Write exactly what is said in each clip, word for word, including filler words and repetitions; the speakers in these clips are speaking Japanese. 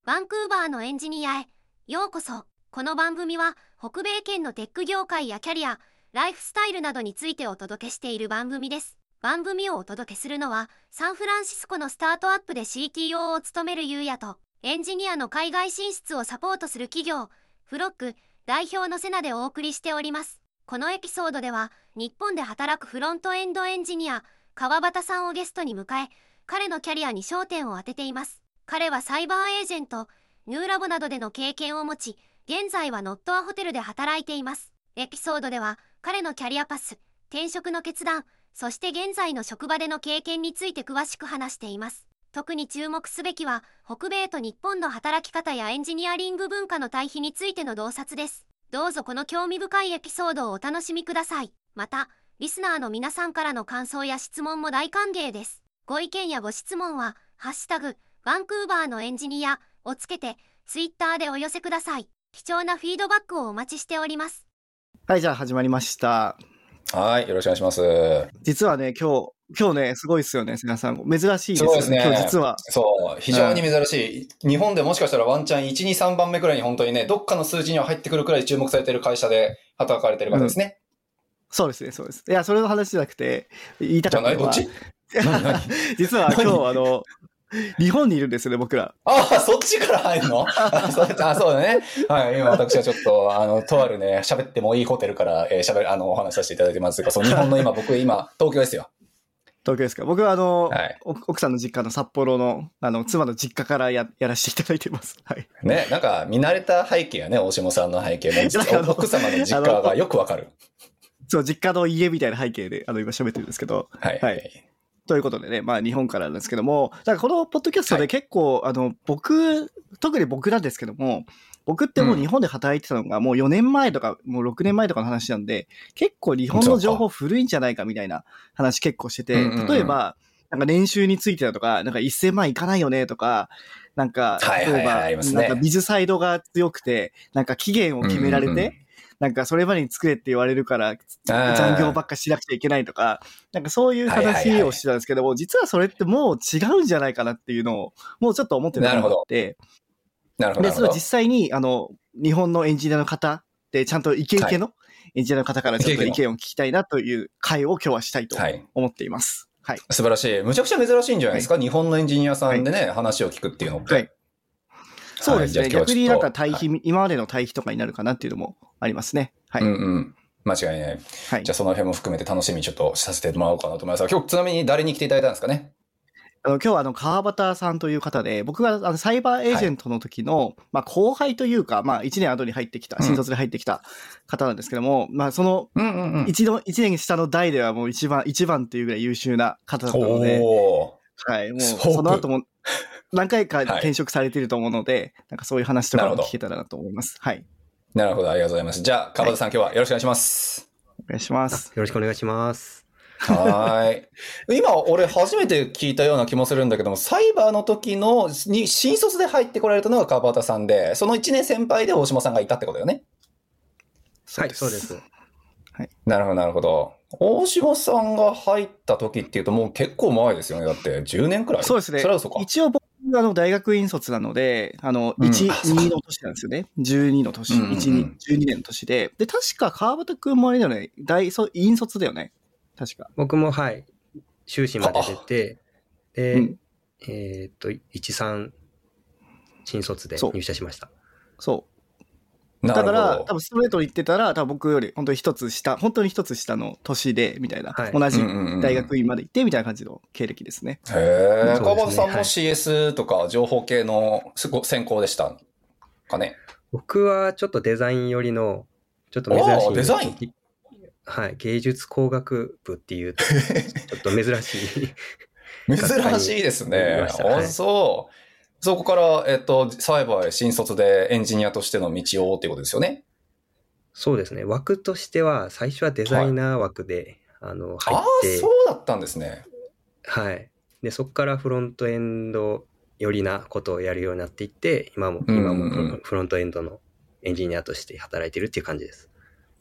バンクーバーのエンジニアへようこそ。この番組は北米圏のテック業界やキャリア、ライフスタイルなどについてお届けしている番組です。番組をお届けするのはサンフランシスコのスタートアップで シーティーオー を務めるゆうやと、エンジニアの海外進出をサポートする企業フロック代表のセナでお送りしております。このエピソードでは日本で働くフロントエンドエンジニア川端さんをゲストに迎え、彼のキャリアに焦点を当てています。彼はサイバーエージェント、ニューラボなどでの経験を持ち、現在はノットアホテルで働いています。エピソードでは彼のキャリアパス、転職の決断、そして現在の職場での経験について詳しく話しています。特に注目すべきは北米と日本の働き方やエンジニアリング文化の対比についての洞察です。どうぞこの興味深いエピソードをお楽しみください。また、リスナーの皆さんからの感想や質問も大歓迎です。ご意見やご質問は、ハッシュタグ、バンクーバーのエンジニアをつけて、ツイッターでお寄せください。貴重なフィードバックをお待ちしております。 はい、じゃあ始まりました。 はい、よろしくお願いします。 実はね、今日、今日ね、すごいですよね、皆さん。珍しいですよね。 そうですね。 今日実は。 そう、非常に珍しい、うん。日本でもしかしたらワンチャンいち、に、さんばんめくらいに本当にね、どっかの数字には入ってくるくらい注目されている会社で働かれている方ですね、 うん。そうですね、そうです。いや、それの話じゃなくて、言いたかったのは。 じゃない、どっち実は今日、あの、日本にいるんですよね、僕ら。 ああ、そっちから入るのあそ, あそうだね。はい、今私はちょっと、あの、とあるね、喋ってもいいホテルから、えー、喋る、あの、お話しさせていただいてますが、そう、日本の今、僕、今、東京ですよ。 東京ですか。僕は、あの、 はい、 奥さんの実家の札幌の、あの、妻の実家からや、やらせていただいてます。はい。 ね、なんか、見慣れた背景やね、大下さんの背景も。奥様の実家がよくわかる。 そう、実家の家みたいな背景で、あの、今喋ってるんですけど。 はい。 はい。ということでね、まあ日本からなんですけども、だからこのポッドキャストで結構、はい、あの、僕、特に僕なんですけども、僕ってもう日本で働いてたのがもうよねんまえとか、もうろくねんまえとかの話なんで、結構日本の情報古いんじゃないかみたいな話結構してて、例えば、なんか年収についてだとか、なんかせんまんいかないよねとか、なんか、例えば、なんかビズサイドが強くて、なんか期限を決められて、うんうんうん、なんかそれまでに作れって言われるから残業ばっかしなくちゃいけないとか、なんかそういう話をしてたんですけども、はいはいはい、実はそれってもう違うんじゃないかなっていうのをもうちょっと思ってたのがあって、 なるほど。 で、それを実際にあの日本のエンジニアの方でちゃんとイケイケのエンジニアの方からちょっと意見を聞きたいなという会を今日はしたいと思っています。はい。はい、 素晴らしい。むちゃくちゃ珍しいんじゃないですか、はい、日本のエンジニアさんでね、はい、話を聞くっていうのって。はい、 そうですね。はい、逆になんか対比、はい、今までの対比とかになるかなっていうのもありますね。はい。 うんうん。間違いない。はい。じゃあその辺も含めて楽しみにちょっとさせてもらおうかなと思いますが、今日ちなみに誰に来ていただいたんですかね？ あの今日はあの川端さんという方で、僕があのサイバーエージェントの時の、はい、まあ後輩というか、まあいちねん後に入ってきた、新卒で入ってきた方なんですけども、うん、まあその一度、一年下の代ではもう一番、一番というぐらい優秀な方だったので、はい。もうその後も何回か転職されていると思うので、はい、なんかそういう話とかも聞けたらなと思います。はい。 なるほど、ありがとうございます。じゃあ川端さん、はい、今日はよろしくお願いします。 お願いします。 よろしくお願いします。 はい。今、俺初めて聞いたような気もするんだけども、サイバーの時のに新卒で入ってこられたのが川端さんで、そのいちねん先輩で大島さんがいたってことだよね。 はい、そうです。 はい。 なるほど、なるほど。大島さんが入った時っていうともう結構前ですよね。だってじゅうねんくらい。 そうですね。 それは嘘か。 一応僕あの大学院卒なので、あの、いち、うん、にの年なんですよね。じゅうにの年、うんうんうん、いち、に、じゅうにねんの年で。で、確か川端くんもあれだよね。大卒、院卒だよね。確か。 僕もはい。修士まで出て、で、うん、えー、っと、いち、さん新卒で入社しました。 そう。だから、多分ストレートに言ってたら、多分僕より本当に一つ下、本当に一つ下の年で、みたいな、はい、同じ大学院まで行って、みたいな感じの経歴ですね。 へー。川端さんも シーエス とか情報系の専攻でしたかね？ 僕はちょっとデザイン寄りの、ちょっと珍しい。 デザイン？ はい。芸術工学部っていう、ちょっと珍しい。 珍しいですね。あ、はい、そう。そこから、えっと、サイバーへ新卒でエンジニアとしての道をっていうことですよね。 そうですね。枠としては、最初はデザイナー枠で、はい、あの、入って。 ああ、そうだったんですね。 はい。で、そこからフロントエンド寄りなことをやるようになっていって、今も、今もフロントエンドのエンジニアとして働いてるっていう感じです。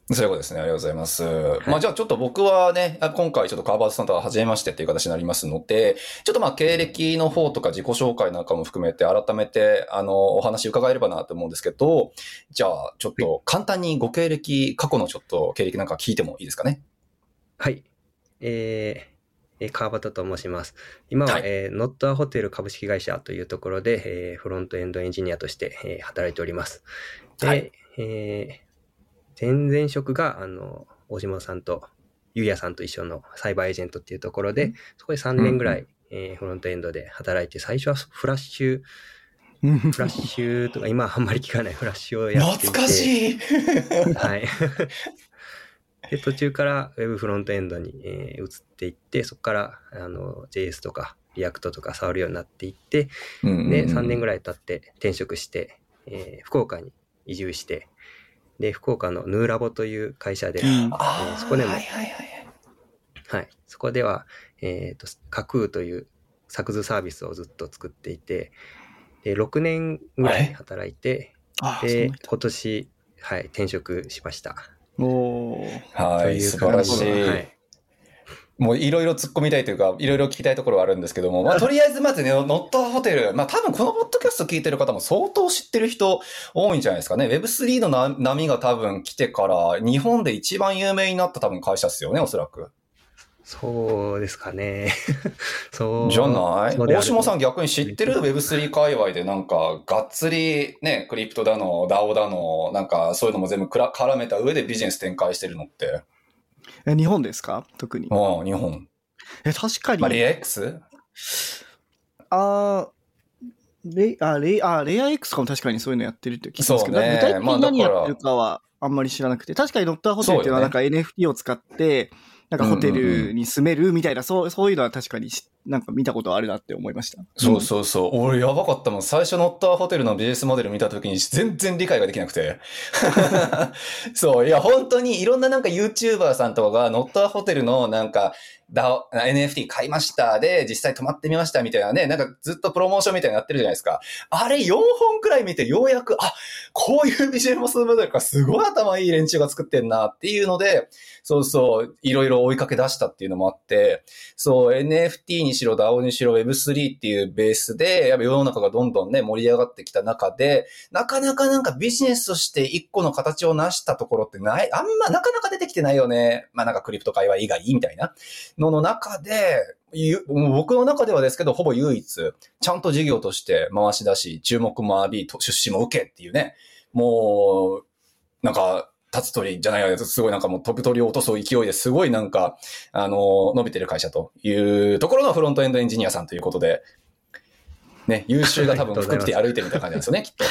そういうことですね。ありがとうございます。はい、まあじゃあちょっと僕はね、今回ちょっと川端さんとは初めましてっていう形になりますので、ちょっとまあ経歴の方とか自己紹介なんかも含めて改めてあのお話伺えればなと思うんですけど、じゃあちょっと簡単にご経歴、過去のちょっと経歴なんか聞いてもいいですかね。 はい。えー、川端と申します。今は、はい、えー、ノットアホテル株式会社というところで、えー、フロントエンドエンジニアとして、えー、働いております。で、はい、えー前々職が、あの、大島さんと、ゆうやさんと一緒のサイバーエージェントっていうところで、うん、そこでさんねんぐらい、うんえー、フロントエンドで働いて、最初はフラッシュ、フラッシュとか、今あんまり聞かないフラッシュをやっていて。 懐かしいはい。で、途中からウェブフロントエンドに、えー、移っていって、そこから、あの、ジェイエス とか、リアクトとか触るようになっていって、うんうんうん、で、さんねんぐらい経って転職して、えー、福岡に移住して、で、福岡のヌーラボという会社で、うんえー、そこでも、はいはいはい。はい。そこでは、えっと、架空という作図サービスをずっと作っていて、で、ろくねんぐらい働いて、で、今年、はい、転職しました。 おー。はい、素晴らしい。はいもういろいろ突っ込みたいというか、いろいろ聞きたいところはあるんですけども、まあとりあえずまずね、ノットホテル、まあ多分このポッドキャスト聞いてる方も相当知ってる人多いんじゃないですかね。ウェブスリー のな波が多分来てから日本で一番有名になった多分会社ですよね、おそらく。 そうですかね。そう。 じゃない大島さん逆に知ってる ウェブスリー 界隈でなんかがっつりね、クリプトだの、ダオ だの、なんかそういうのも全部絡めた上でビジネス展開してるのって。 え、日本ですか特に。 ああ、日本。 え、確かに。 まあ、レア X？ あレあレあレア X とかも確かにそういうのやってるって聞きますけど、ね、具体的に何やってるかはあんまり知らなくて、確かにノットホテルっていうのはなんか エヌエフティー を使って、なんかホテルに住めるみたいな、そう、そういうのは確かになんか見たことあるなって思いました。 そうそうそう。俺やばかったもん。最初ノットホテルのビジネスモデル見たときに全然理解ができなくて。そう。いや、本当にいろんななんか YouTuber さんとかがノットホテルのなんか、エヌエフティー 買いましたで、実際泊まってみましたみたいなね、なんかずっとプロモーションみたいになってるじゃないですか。あれよんほんくらい見てようやく、あ、こういうビジネスモデルかすごい頭いい連中が作ってんなっていうので、そうそう、いろいろ追いかけ出したっていうのもあって、そう、エヌエフティー にしろ ダオ にしろ ウェブスリー っていうベースで、やっぱ世の中がどんどんね、盛り上がってきた中で、なかなかなんかビジネスとして一個の形を成したところってない、あんまなかなか出てきてないよね。まあなんかクリプト界隈以外みたいなのの中で、僕の中ではですけど、ほぼ唯一、ちゃんと事業として回し出し、注目も浴び、出資も受けっていうね、もう、なんか、立つ鳥じゃないやつ、すごいなんかもう飛ぶ鳥を落とす勢いですごいなんか、あの、伸びてる会社というところのフロントエンドエンジニアさんということで、ね、優秀が多分服着て歩いてるみたいな感じなんですよね、きっと。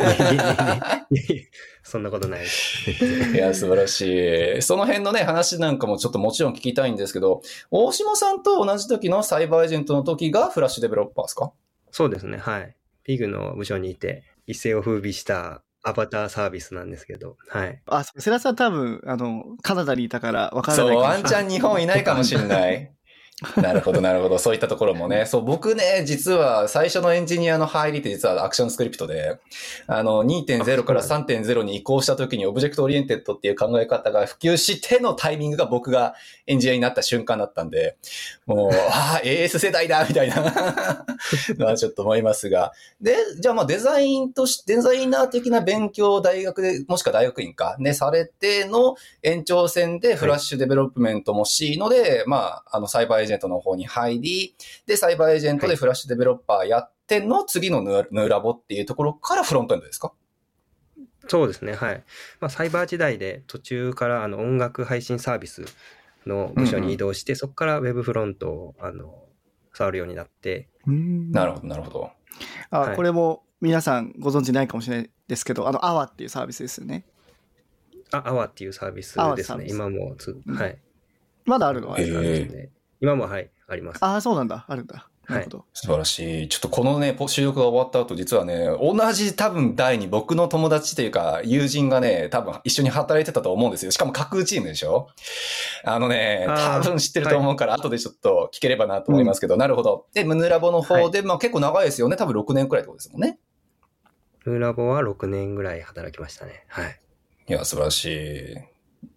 そんなことないです。 いや、素晴らしい。その辺のね、話なんかもちょっともちろん聞きたいんですけど、大島さんと同じ時のサイバーエージェントの時がフラッシュデベロッパーですか？ そうですね、はい。ピグの部署にいて、一世を風靡したアバターサービスなんですけど、はい。 あ、世良さん多分、あの、カナダにいたから分からないかもしれない。 そう、ワンチャン日本いないかもしれない。なるほど、なるほど。そういったところもね。そう、僕ね、実は最初のエンジニアの入りって実はアクションスクリプトで、あの、にてんゼロ から さんてんゼロ に移行した時にオブジェクトオリエンテッドっていう考え方が普及してのタイミングが僕がエンジニアになった瞬間だったんで、もう、ああ、エーエス 世代だみたいなのはちょっと思いますが。で、じゃあまあデザインとして、デザイナー的な勉強を大学で、もしくは大学院か、ね、されての延長線でフラッシュデベロップメントもしいので、はい、まあ、あの、サイバーエージェントの方に入り、で、サイバーエージェントでフラッシュデベロッパーやっての次のヌーラボっていうところからフロントエンドですか？ そうですね、はい。まあ、サイバー時代で途中からあの音楽配信サービスの部署に移動して、うんうん、そこからウェブフロントをあの触るようになって。 なるほど、なるほど。 あ、はい、これも皆さんご存知ないかもしれないですけど、あの、アワっていうサービスですよね。 あ、アワっていうサービスですね。今もつ、うん、はい。 まだあるのは、 ね、今もはい、あります。 ああ、そうなんだ、あるんだ。なるほど、はい。 素晴らしい。ちょっとこのね、収録が終わった後、実はね、同じ多分代に僕の友達というか、友人がね、多分一緒に働いてたと思うんですよ。しかも架空チームでしょ？あのね、多分知ってると思うから、後でちょっと聞ければなと思いますけど、はい、なるほど。で、ムヌラボの方で、はい、まあ結構長いですよね。多分ろくねんくらいってことですもんね。 ムヌラボはろくねんぐらい働きましたね。はい。 いや、素晴らしい。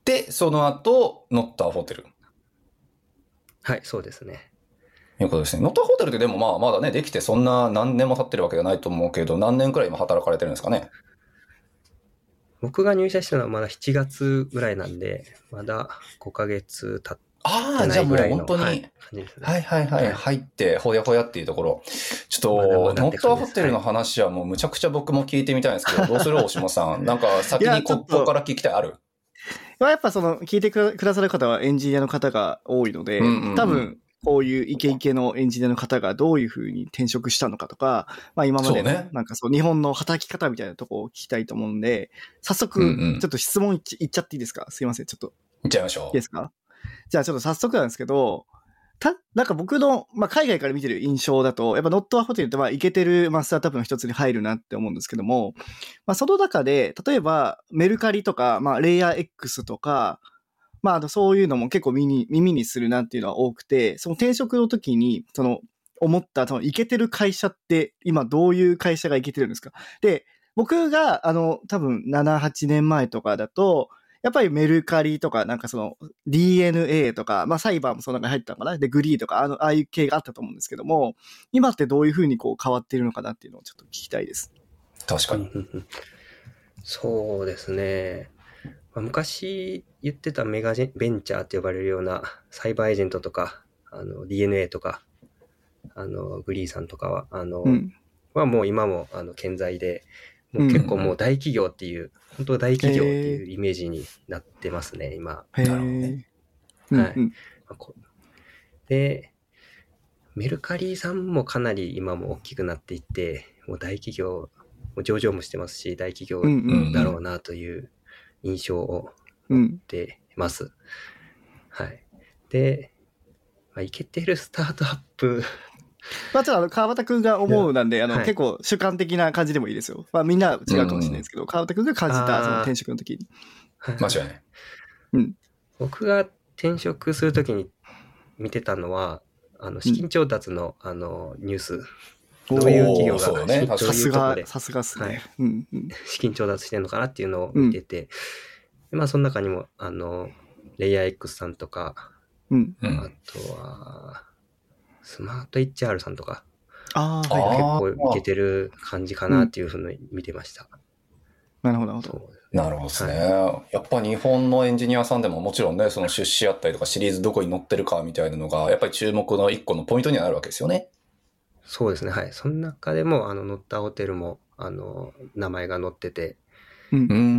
で、その後、ノッターホテル。 はい、そうですね。 いうことですね。ノッターホテルってでもまあまだね、できてそんな何年も経ってるわけじゃないと思うけど、何年くらい今働かれてるんですかね。 僕が入社したのはまだしちがつぐらいなんで、まだごかげつ経ってああ、じゃあもう本当に、はい、 感じですね。 はいはいはい、入って、ほやほやっていうところ。ちょっと、まだまだノッターホテルの話はもうむちゃくちゃ僕も聞いてみたいんですけど、はい、どうする大下さん。なんか先にここから聞きたいある？ やっぱその、聞いてくださる方はエンジニアの方が多いので、うんうんうん、多分、こういうイケイケのエンジニアの方がどういうふうに転職したのかとか、まあ今までのなんかそう日本の働き方みたいなところを聞きたいと思うんで、早速ちょっと質問いっちゃっていいですか？すいません、ちょっと。 いっちゃいましょう。 いいですか？じゃあちょっと早速なんですけど、た、なんか僕の、まあ海外から見てる印象だと、やっぱノットアホテルってまあイケてるマスタートアップの一つに入るなって思うんですけども、まあその中で、例えばメルカリとか、まあレイヤー X とか、まあ、あの、そういうのも結構耳に、耳にするなっていうのは多くて、その転職の時に、その、思った、その、イケてる会社って、今どういう会社がイケてるんですか？で、僕が、あの、多分、なな、はちねんまえとかだと、やっぱりメルカリとか、なんかその、ディーエヌエー とか、まあ、サイバーもその中に入ったのかな？で、グリーとか、あの、ああいう系があったと思うんですけども、今ってどういうふうにこう変わっているのかなっていうのをちょっと聞きたいです。 確かに。 そうですね。昔言ってたメガベンチャーって呼ばれるようなサイバーエージェントとか、あの ディーエヌエー とか、あのグリーさんとかは、あの、うん、はもう今もあの健在で、もう結構もう大企業っていう、うん、本当大企業っていうイメージになってますね、今。 なるほどね。 はい。うんうん、で、メルカリさんもかなり今も大きくなっていって、もう大企業、もう上場もしてますし、大企業だろうなという、うんうんうん印象を持ってます。うん、はい。で、まあ、イケてるスタートアップ。 まあちょっとあの、川端くんが思うなんで、あの、はい、結構主観的な感じでもいいですよ。まあみんな違うかもしれないですけど、うん、川端くんが感じたその転職の時に。 間違いない。 うん。 僕が転職する時に見てたのは、あの、資金調達の、うん、あの、ニュース。どういう企業が、 ね、さすが、さすがっすね、はいうんうん。資金調達してるのかなっていうのを見てて、うん、まあその中にも、あの、レイヤー X さんとか、 うん、 あとは、スマート エイチアール さんとか、 あ結構いけてる感じかなっていうふうに見てました。 うん、なるほど、なるほど。 なるほどですね、はい。やっぱ日本のエンジニアさんでももちろんね、その出資あったりとかシリーズどこに載ってるかみたいなのが、やっぱり注目の一個のポイントにはなるわけですよね。 そうですね、はい。その中でも、あの、ノッターホテルも、あの、名前が載ってて、 うん、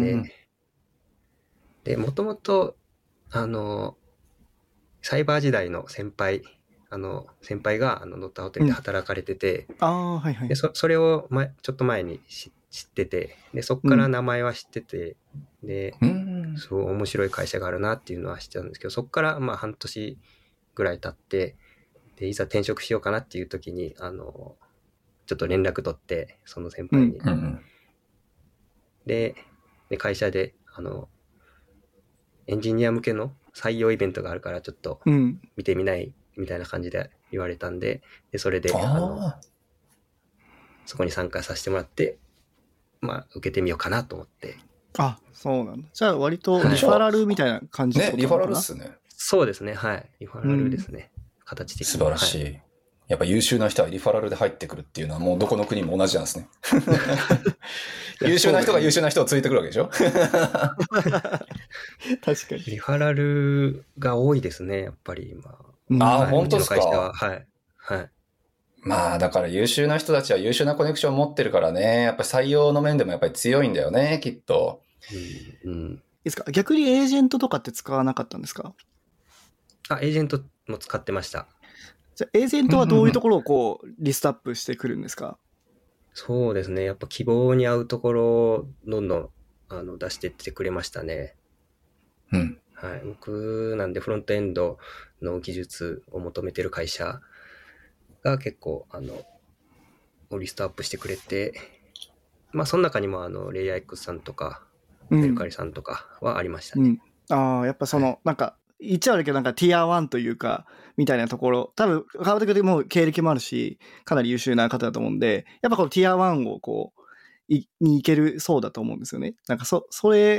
で、で、もともと、あの、サイバー時代の先輩、あの、先輩が、あの、ノッターホテルで働かれてて、 うん、ああ、はいはい。 で、そ、それを、ま、ちょっと前に知ってて、で、そっから名前は知ってて、うん、で、すごい面白い会社があるなっていうのは知ってたんですけど、そっから、まあ、半年ぐらい経って、で、いざ転職しようかなっていう時に、あの、ちょっと連絡取って、その先輩に。 うんうん、 で、で、会社で、あの、エンジニア向けの採用イベントがあるから、ちょっと見てみない、みたいな感じで言われたんで、で、それで、あの、そこに参加させてもらって、まあ、受けてみようかなと思って。 あ、そうなんだ。じゃあ、割とリファラルみたいな感じね、リファラルっすね。 そうですね、はい。リファラルですね。うん形的に素晴らしい、はい。やっぱ優秀な人はリファラルで入ってくるっていうのはもうどこの国も同じなんですね。優秀な人が優秀な人をついてくるわけでしょ確かに。 リファラルが多いですね、やっぱり今。ああ、はい、本当ですか。 はい。はい。 まあだから優秀な人たちは優秀なコネクションを持ってるからね、やっぱり採用の面でもやっぱり強いんだよね、きっと。 うん。うん、 いいですか？逆にエージェントとかって使わなかったんですか？ あ、エージェントも使ってました。 じゃあエージェントはどういうところをこうリストアップしてくるんですか？ そうですね。やっぱ希望に合うところをどんどんあの出していってくれましたね。 うん。 はい。僕なんでフロントエンドの技術を求めてる会社が結構あのリストアップしてくれて、まあその中にもあのレイヤー X さんとか、うん、メルカリさんとかはありましたね。 うん、ああ、やっぱその、はい、なんか言っちゃ悪いけどなんかティアワンというかみたいなところ、多分川端君も経歴もあるしかなり優秀な方だと思うんで、やっぱこのティアワンをこういに行けるそうだと思うんですよね。なんかそそれ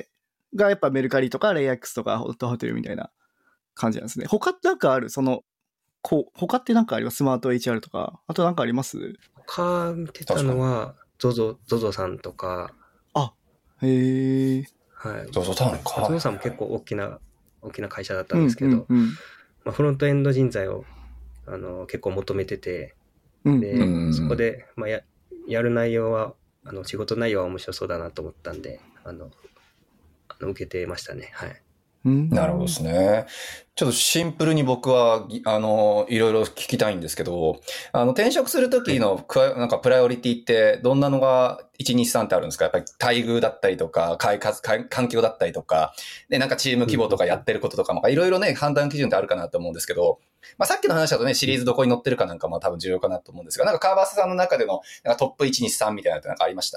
がやっぱメルカリとかレイアックスとかホットホテルみたいな感じなんですね。他ってなんかあるその、こう、他ってなんかありますスマート エイチアール とか。あとなんかあります他見てたのは、ゾゾ、ゾゾさんとか。 あ、へえ。 はい。 ゾゾさんか。 ゾゾさんも結構大きな、大きな会社だったんですけど、 うんうんうんまあ、フロントエンド人材をあの結構求めてて、 うんで、 うんうん、 そこで、まあ、や, やる内容は、あの仕事内容は面白そうだなと思ったんで、あの、あの受けてましたね。はい。 うん、 なるほどですね。ちょっとシンプルに僕は、あの、いろいろ聞きたいんですけど、あの、転職するときの、はい、なんかプライオリティってどんなのがいち、に、さんってあるんですか？やっぱり待遇だったりとか、開発、環境だったりとか、で、なんかチーム規模とかやってることとかも、いろいろね、判断基準ってあるかなと思うんですけど、まあさっきの話だとね、シリーズどこに載ってるかなんかも多分重要かなと思うんですが、なんか川端さんの中でのなんかトップいち、に、さんみたいなのってなんかありました？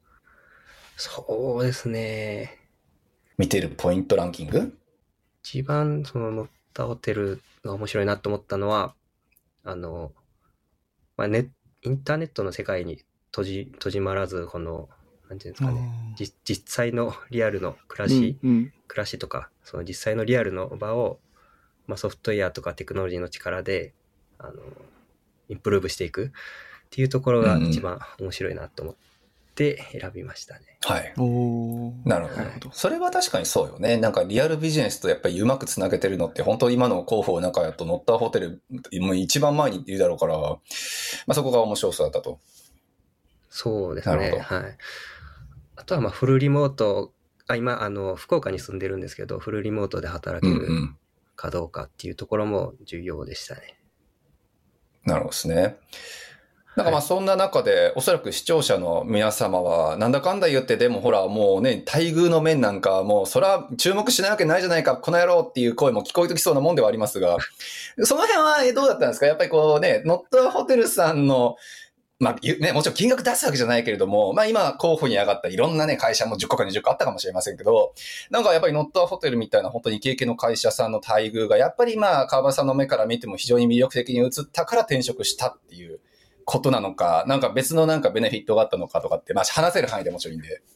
そうですね。 見てるポイントランキング？ 一番その乗ったホテルが面白いなと思ったのは、あの、まあ、ネインターネットの世界に閉じ、閉じまらず、この、なんていうんですかね、実実際のリアルの暮らし、 うんうん、 暮らしとか、その実際のリアルの場を、まあ、ソフトウェアとかテクノロジーの力で、あの、インプルーブしていくっていうところが一番面白いなと思って選びましたね。 はい。 おなるほど、はい。それは確かにそうよね。なんかリアルビジネスとやっぱりうまくつなげてるのって本当に今の広報の中やとノッターホテルもう一番前にいるだろうから、まあ、そこが面白そうだったと。 そうですね。はい。あとはまあフルリモート、あ今あの福岡に住んでるんですけど、フルリモートで働けるかどうかっていうところも重要でしたね。 うんうん、なるほどですね。なんかまあそんな中で、はい、おそらく視聴者の皆様は、なんだかんだ言ってでもほらもうね、待遇の面なんかもうそら注目しないわけないじゃないか、この野郎っていう声も聞こえてきそうなもんではありますが、その辺はどうだったんですか？やっぱりこうね、ノットホテルさんの、まあね、もちろん金額出すわけじゃないけれども、まあ今候補に上がったいろんなね、会社もじゅっこかにじゅっこあったかもしれませんけど、なんかやっぱりノットホテルみたいな本当に経験の会社さんの待遇が、やっぱりまあ川端さんの目から見ても非常に魅力的に映ったから転職したっていうことなのか、なんか別のなんかベネフィットがあったのかとかって、まあ話せる範囲でもちろんいいんで。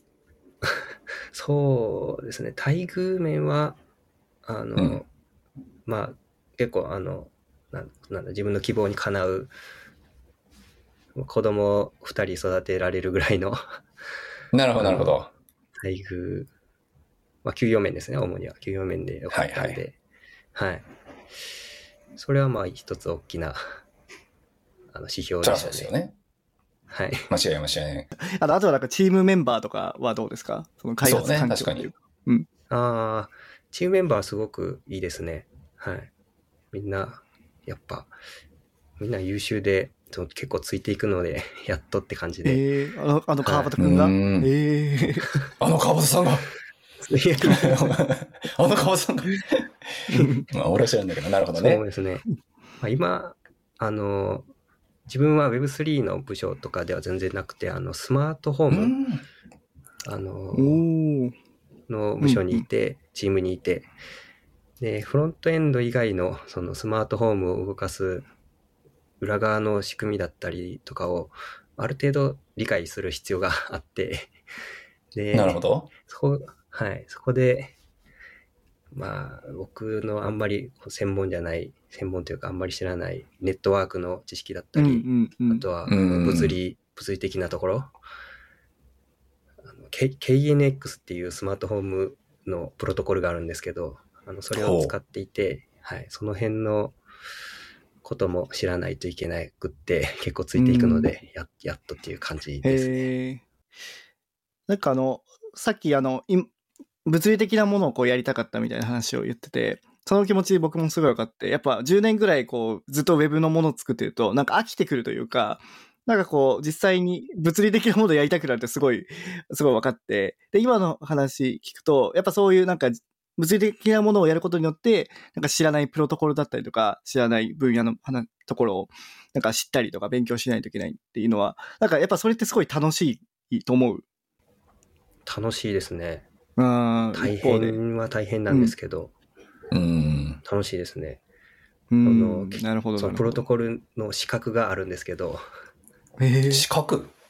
そうですね。待遇面は、あの、うん、まあ結構あの、なんなんだ、自分の希望にかなう、子供ふたり育てられるぐらいのなるほど、なるほど。 待遇、まあ給与面ですね、主には。給与面でよかったんで。はい、はい。はい。それはまあ一つ大きな、あの指標でしたね。 そうですよね。 はい。 間違い間違いない。 あと、あとはなんかチームメンバーとかはどうですか？その開発環境っていう。そうね、確かに。うん。 ああ、チームメンバーはすごくいいですね。はい。みんな、やっぱ、みんな優秀で、結構ついていくので、やっとって感じで。 えー、あの、あの川端くんが、はい、えー、 あの川端さんがあの川端さんがまあ、俺は知らんだけど、なるほどね。 そうですね。まあ、今、あの、自分は ウェブスリー の部署とかでは全然なくて、あの、スマートホーム、あの、の部署にいて、チームにいて、で、フロントエンド以外の、そのスマートホームを動かす裏側の仕組みだったりとかをある程度理解する必要があって、で、 なるほど。 そこ、はい、そこで、まあ、僕のあんまり専門じゃない、専門というかあんまり知らないネットワークの知識だったり、うんうんうん、あとは物理、物理的なところ、K、ケーエヌエックス っていうスマートフォームのプロトコルがあるんですけど、あのそれを使っていて、はい、その辺のことも知らないといけなくって結構ついていくので、や、やっとっていう感じですね。 なんかあのさっきあの物理的なものをこうやりたかったみたいな話を言ってて、その気持ち僕もすごい分かって、やっぱじゅうねんぐらいこうずっとウェブのものを作ってるとなんか飽きてくるというか、なんかこう実際に物理的なものをやりたくなるってすごいすごい分かって、で今の話聞くとやっぱそういうなんか物理的なものをやることによって、なんか知らないプロトコルだったりとか、知らない分野のところを、なんか知ったりとか勉強しないといけないっていうのは、なんかやっぱそれってすごい楽しいと思う。 楽しいですね。 うん。 大変は大変なんですけど、 うん、 楽しいですね。 うん。なるほど。 そのプロトコルの資格があるんですけど。 えー、資格？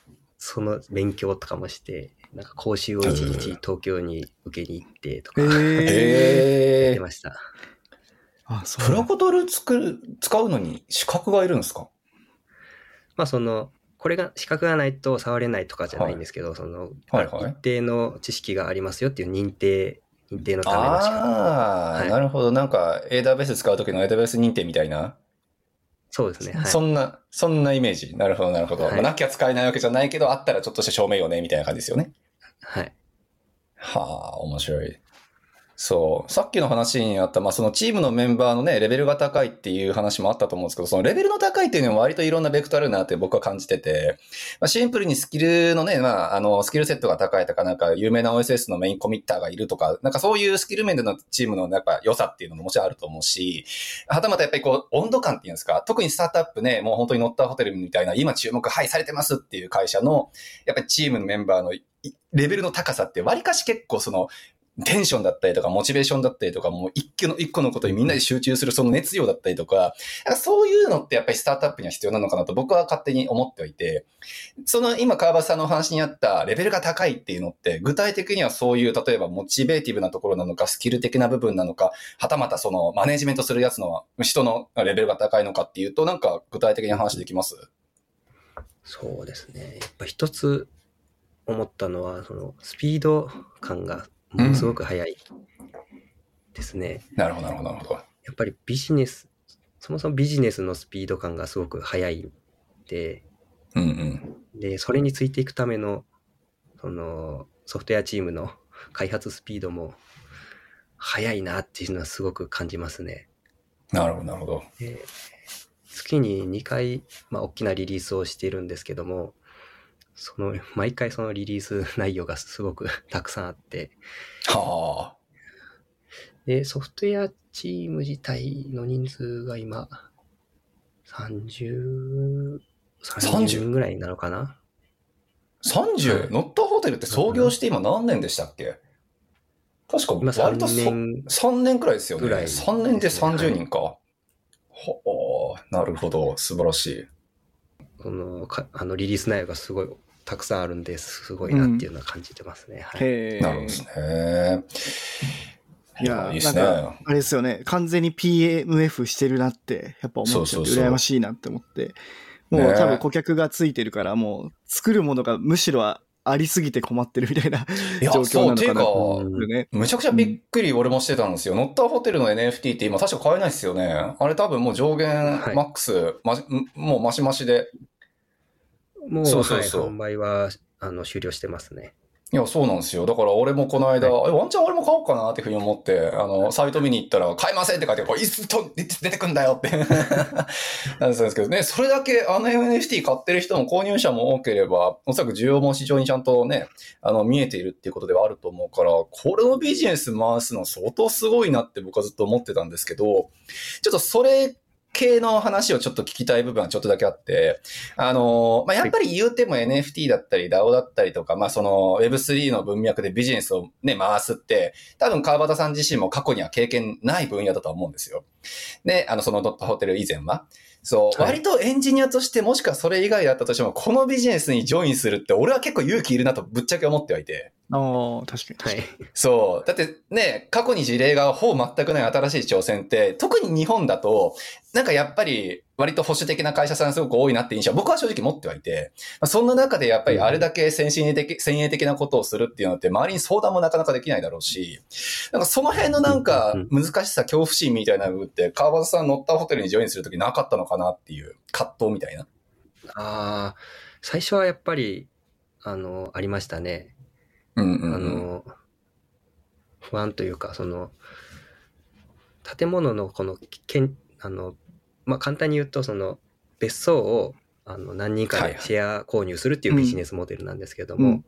その勉強とかもして、なんか講習を一日東京に受けに行ってとか、 へえやってました。 あ、そうプラコトル作る、使うのに資格がいるんですか？ まあその、これが資格がないと触れないとかじゃないんですけど、はい、その、はいはい、一定の知識がありますよっていう認定、認定のための資格。 ああ、はい、なるほど。なんか エーダブリューエス 使うときの エーダブリューエス 認定みたいな。 そうですね。はい、 そんな、そんなイメージ。なるほど、なるほど。はい、まあ、なきゃ使えないわけじゃないけど、あったらちょっとした証明よね、みたいな感じですよね。 はい。 はあ、面白い。そう。さっきの話にあった、まあ、そのチームのメンバーのね、レベルが高いっていう話もあったと思うんですけど、そのレベルの高いっていうのは割といろんなベクトルあるなって僕は感じてて、まあ、シンプルにスキルのね、まあ、あの、スキルセットが高いとか、なんか有名な オーエスエス のメインコミッターがいるとか、なんかそういうスキル面でのチームのなんか良さっていうのももちろんあると思うし、はたまたやっぱりこう、温度感っていうんですか、特にスタートアップね、もう本当にノッターホテルみたいな、今注目、はい、されてますっていう会社の、やっぱりチームのメンバーのレベルの高さって、割かし結構その、テンションだったりとか、モチベーションだったりとか、もう一個の、一個のことにみんなで集中するその熱量だったりとか、そういうのってやっぱりスタートアップには必要なのかなと僕は勝手に思っておいて、その今川端さんのお話にあったレベルが高いっていうのって、具体的にはそういう、例えばモチベーティブなところなのか、スキル的な部分なのか、はたまたそのマネジメントするやつの人のレベルが高いのかっていうと、なんか具体的に話できます？ そうですね。やっぱ一つ思ったのは、そのスピード感がものすごく速いですね、 うん。なるほど、なるほど、なるほど。 やっぱりビジネス、そもそもビジネスのスピード感がすごく速いんで、 うんうん、 で、それについていくための、そのソフトウェアチームの開発スピードも速いなっていうのはすごく感じますね。 なるほど、なるほど。 で、月ににかい、まあ、大きなリリースをしているんですけども、その毎回そのリリース内容がすごくたくさんあって、 はあ。 で、ソフトウェアチーム自体の人数が今さんじゅう、さんじゅうにんぐらいなのかな。 さんじゅう、はい、ノッターホテルって創業して今何年でしたっけ？確か割とさんねんさんねんくらいですよね。ねさんねんでさんじゅうにんか。はい、はあ、なるほど、素晴らしい。 このかあのリリース内容がすごいたくさんあるんですごいなっていうのは感じてますね。うん、はい、 へなるほどですね。 いや、いいですね。なんかあれですよね。完全に ピーエムエフ してるなってやっぱ思っちゃって羨ましいなって思って。もう、ね、多分顧客がついてるからもう作るものがむしろありすぎて困ってるみたいな状況なのかなと、 ね。むちゃくちゃびっくり俺もしてたんですよ。うん、ノッターホテルの エヌエフティー って今確か買えないですよね。あれ多分もう上限マックス、はい、ま、もうマシマシで。 もう、そうそうそう、はい、販売はあの終了してますね。 いや、そうなんですよ。だから俺もこの間、はい、ワンチャン俺も買おうかなっていうふうに思って、あの、サイト見に行ったら、買えませんって書いて、こう、いつと出てくんだよってなんですけどね、それだけあの エヌエフティー 買ってる人も購入者も多ければ、おそらく需要も市場にちゃんとね、あの、見えているっていうことではあると思うから、これのビジネス回すの相当すごいなって僕はずっと思ってたんですけど、ちょっとそれ、系の話をちょっと聞きたい部分はちょっとだけあって、あの、まあ、やっぱり言うても エヌエフティー だったり ダオ だったりとか、まあ、その ウェブスリー の文脈でビジネスをね、回すって、多分川端さん自身も過去には経験ない分野だと思うんですよ。で、あの、そのドットホテル以前は。そう、はい、割とエンジニアとしてもしくはそれ以外だったとしても、このビジネスにジョインするって俺は結構勇気いるなとぶっちゃけ思ってはいて。 ああ、確かに確かに、 はい。 そう。だってね、過去に事例がほぼ全くない新しい挑戦って、特に日本だと、なんかやっぱり割と保守的な会社さんすごく多いなって印象は僕は正直持ってはいて、そんな中でやっぱりあれだけ先進的、先鋭的なことをするっていうのって周りに相談もなかなかできないだろうし、なんかその辺のなんか難しさ、恐怖心みたいな部分って川端さんノッターホテルにジョインするときなかったのかなっていう葛藤みたいな。 ああ、最初はやっぱり、あの、ありましたね。 うんうんうん、 あの、不安というか、その、建物のこの、けんあの、まあ、簡単に言うと、その、別荘をあの何人かでシェア購入するっていうビジネスモデルなんですけども、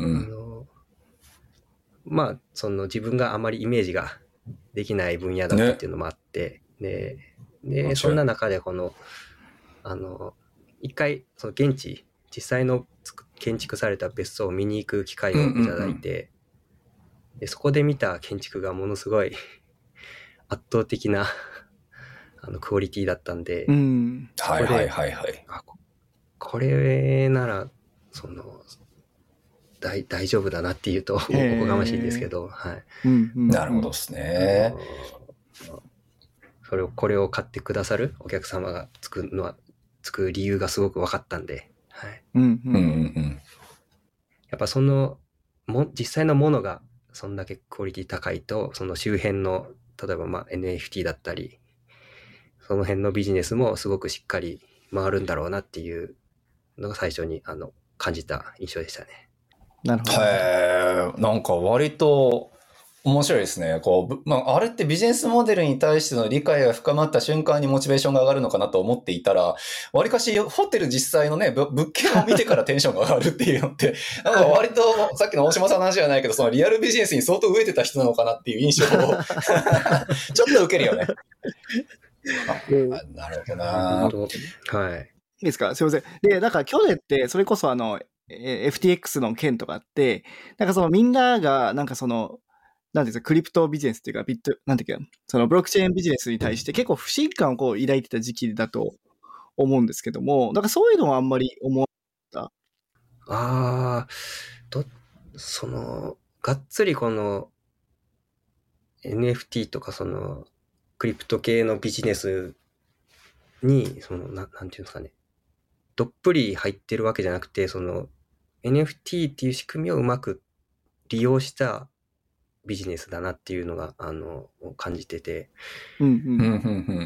まあ、その自分があまりイメージができない分野だったっていうのもあって、ね、で、で、そんな中でこの、あの、一回、その現地、実際の建築された別荘を見に行く機会をいただいて、うんうんうん、でそこで見た建築がものすごい圧倒的なあのクオリティだったんで、 うん、 はいはいはいはい。 これならその大大丈夫だなっていうとおこがましいんですけど、はい。 うんうん、 なるほどですね。 それをこれを買ってくださるお客様がつくのはつく理由がすごく分かったんで、はい。 うんうんうんうんやっぱそのも実際のものがそんだけクオリティ高いと、その周辺の例えばまあ エヌエフティー だったりその辺のビジネスもすごくしっかり回るんだろうなっていうのが最初にあの感じた印象でしたね。 なるほど。 へえ、なんか割と面白いですね。こう、まあ、あれってビジネスモデルに対しての理解が深まった瞬間にモチベーションが上がるのかなと思っていたら、わりかしホテル実際のね、物件を見てからテンションが上がるっていうのって、なんか割とさっきの大島さんの話じゃないけど、そのリアルビジネスに相当飢えてた人なのかなっていう印象をちょっと受けるよね。なるほどな。 はい。 いいですか？すいません。で、だから去年ってそれこそあの、エフティーエックス の件とかあって、なんかそのみんながなんかその、なんていうんですか、クリプトビジネスっていうか、ビット、なんていうか、そのブロックチェーンビジネスに対して結構不信感をこう抱いてた時期だと思うんですけども、なんかそういうのはあんまり思わなかった？ ああ、ど、その、がっつりこの エヌエフティー とかその、クリプト系のビジネスに、その、な、なんていうんですかね、どっぷり入ってるわけじゃなくて、その、エヌエフティー っていう仕組みをうまく利用したビジネスだなっていうのが、あの、感じてて。 うんうん。うんうんうん。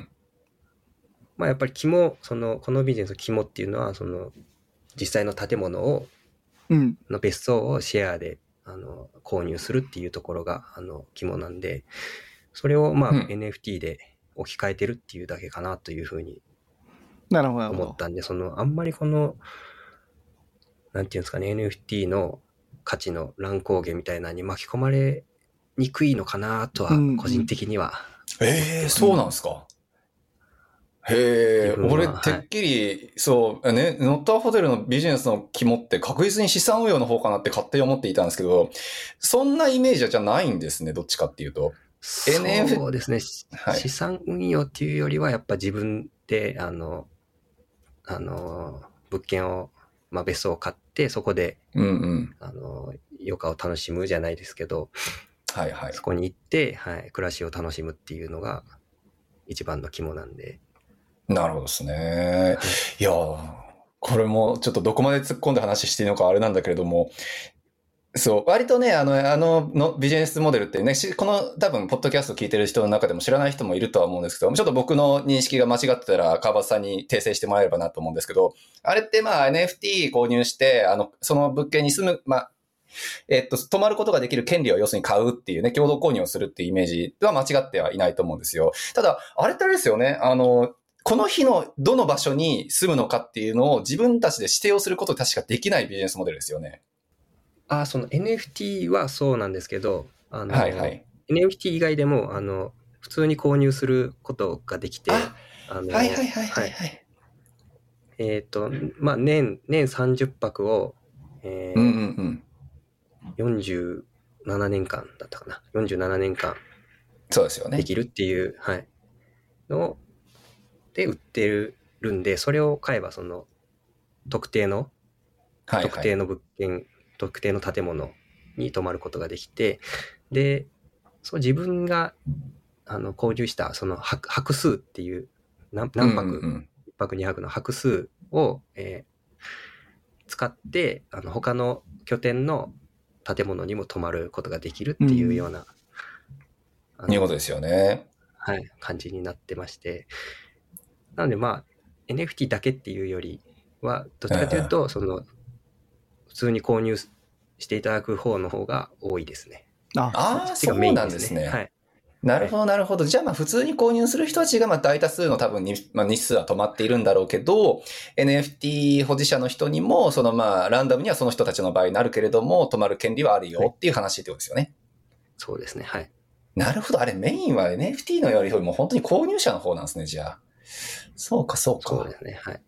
まあやっぱり肝、その、このビジネスの肝っていうのは、その、実際の建物を、うん、の別荘をシェアで、あの、購入するっていうところが、あの、肝なんで、それをまあ、うん、エヌエフティー で置き換えてるっていうだけかなというふうに思ったんで、その、あんまりこの、なんていうんですかね、エヌエフティー の価値の乱高下みたいなのに巻き込まれにくいのかなとは、個人的には、 うんうん。ええー、そうなんですか。へえ、俺、てっきり、はい、そう、ね、ノッターホテルのビジネスの肝って確実に資産運用の方かなって勝手に思っていたんですけど、そんなイメージじゃないんですね、どっちかっていうと。 そうですね、はい、資産運用っていうよりは、やっぱ自分で、あの、あの、物件を、まあ別荘を買って、そこで、 うんうん、 あの、余暇を楽しむじゃないですけど、 はいはい。 そこに行って、はい、暮らしを楽しむっていうのが一番の肝なんで。 なるほどですね。いやー、これもちょっとどこまで突っ込んで話していいのかあれなんだけれども、そう、割とね、あの、あののビジネスモデルってね、この多分、ポッドキャスト聞いてる人の中でも知らない人もいるとは思うんですけど、ちょっと僕の認識が間違ってたら、川端さんに訂正してもらえればなと思うんですけど、あれってまあ エヌエフティー 購入して、あの、その物件に住む、まあ、えっと、泊まることができる権利を要するに買うっていうね、共同購入をするっていうイメージは間違ってはいないと思うんですよ。ただ、あれってあれですよね、あの、この日のどの場所に住むのかっていうのを自分たちで指定をすること確かできないビジネスモデルですよね。 あ、その エヌエフティー はそうなんですけど、あの、 はいはい、 エヌエフティー 以外でも、あの、普通に購入することができて、 あ、あの、はいはいはいはい、はい。 えっと、まあ、年、年さんじゅっぱくを、えー、 うんうんうん。 よんじゅうななねんかんだったかな。よんじゅうななねんかん。 そうですよね。 できるっていう、はい。ので売ってるんで、それを買えば、その、特定の、はいはい、特定の物件、特定の建物に泊まることができて、で、そう自分があの購入したその 泊, 泊数っていう何, 何泊、うんうん、いっぱくにはくの泊数を、えー、使ってあの他の拠点の建物にも泊まることができるっていうような、 うん、いうことですよね。 はい、感じになってまして、なのでまあ エヌエフティー だけっていうよりはどっちかというと、うん、その普通に購入していただく方の方が多いですね。 ああ、そうなんですね。はい。なるほど、なるほど。じゃあ、まあ、普通に購入する人たちが、まあ、大多数の多分に、まあ、日数は止まっているんだろうけど、エヌエフティー 保持者の人にも、その、まあ、ランダムにはその人たちの場合になるけれども、止まる権利はあるよっていう話ってことですよね。はい、 そうですね。はい。 なるほど。あれ、メインは エヌエフティー のよりも本当に購入者の方なんですね、じゃあ。そうか、そうか。 そうですね。はい。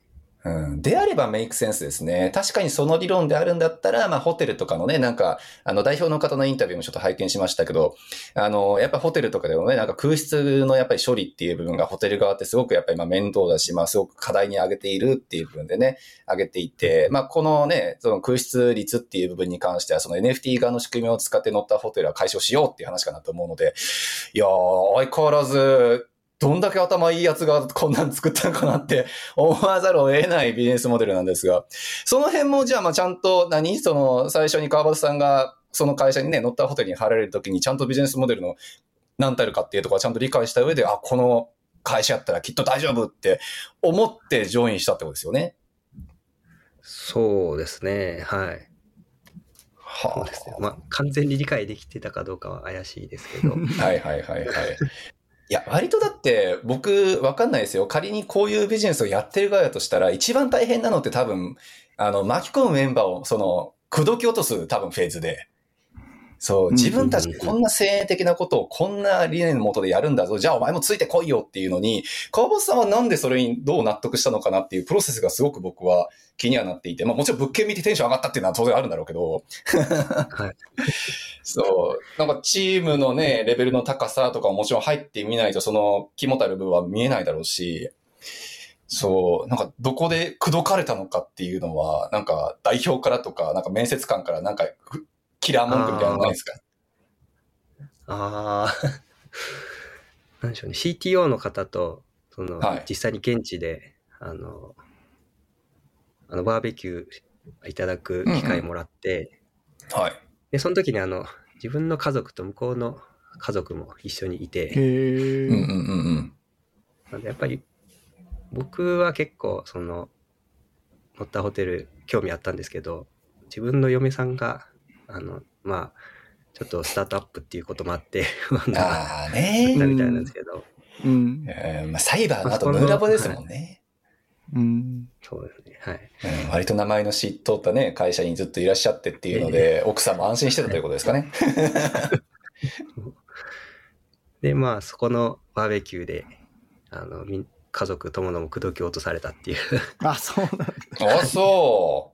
うん、であればメイクセンスですね。確かにその理論であるんだったら、まあホテルとかのね、なんか、あの代表の方のインタビューもちょっと拝見しましたけど、あの、やっぱホテルとかでもね、なんか空室のやっぱり処理っていう部分がホテル側ってすごくやっぱりまあ面倒だし、まあすごく課題に挙げているっていう部分でね、挙げていて、まあこのね、その空室率っていう部分に関しては、その エヌエフティー 側の仕組みを使って乗ったホテルは解消しようっていう話かなと思うので、いやー、相変わらず、どんだけ頭いいやつがこんなん作ったのかなって思わざるを得ないビジネスモデルなんですが、その辺もじゃあまあちゃんと何その最初に川端さんがその会社にね乗ったホテルに入られるときにちゃんとビジネスモデルの何たるかっていうところをちゃんと理解した上で、あ、この会社やったらきっと大丈夫って思ってジョインしたってことですよね。 そうですね。はい。 はあ、 そうですね。まあ完全に理解できてたかどうかは怪しいですけど。 はいはいはいはい。いや、割とだって僕わかんないですよ。仮にこういうビジネスをやってる側だとしたら一番大変なのって多分、あの、巻き込むメンバーをその、口説き落とす多分フェーズで。そう、自分たちでこんな先鋭的なことをこんな理念のもとでやるんだぞ。じゃあお前もついてこいよっていうのに、川端さんはなんでそれにどう納得したのかなっていうプロセスがすごく僕は気にはなっていて、まあもちろん物件見てテンション上がったっていうのは当然あるんだろうけど、 はい、 そう、なんかチームのね、レベルの高さとかももちろん入ってみないとその肝たる部分は見えないだろうし、そう、なんかどこで口説かれたのかっていうのは、なんか代表からとか、なんか面接官からなんかキラー文句みたいなのないですか？ ああ、なんでしょうね。シーティーオー の方と、その、はい、実際に現地で、あの、あのバーベキューいただく機会もらって、 うんうん、はい。 で、その時にあの、自分の家族と向こうの家族も一緒にいて、 へー。 うんうんうんうん。 なんでやっぱり、僕は結構、その、乗ったホテル興味あったんですけど、自分の嫁さんが、あの、まあ、ちょっとスタートアップっていうこともあって、 ああねー。みたいなんですけど。 うん。 えーまあ、サイバーの後、ムーラボですもんね。 はい、うん。そうですね。はい、 うん。割と名前の知っとったね、会社にずっといらっしゃってっていうので、えー、奥さんも安心してたということですかね。 で、まあ、そこのバーベキューで、あの、家族ともども口説き落とされたっていう。 あ、そうなんだ。 あ、そう。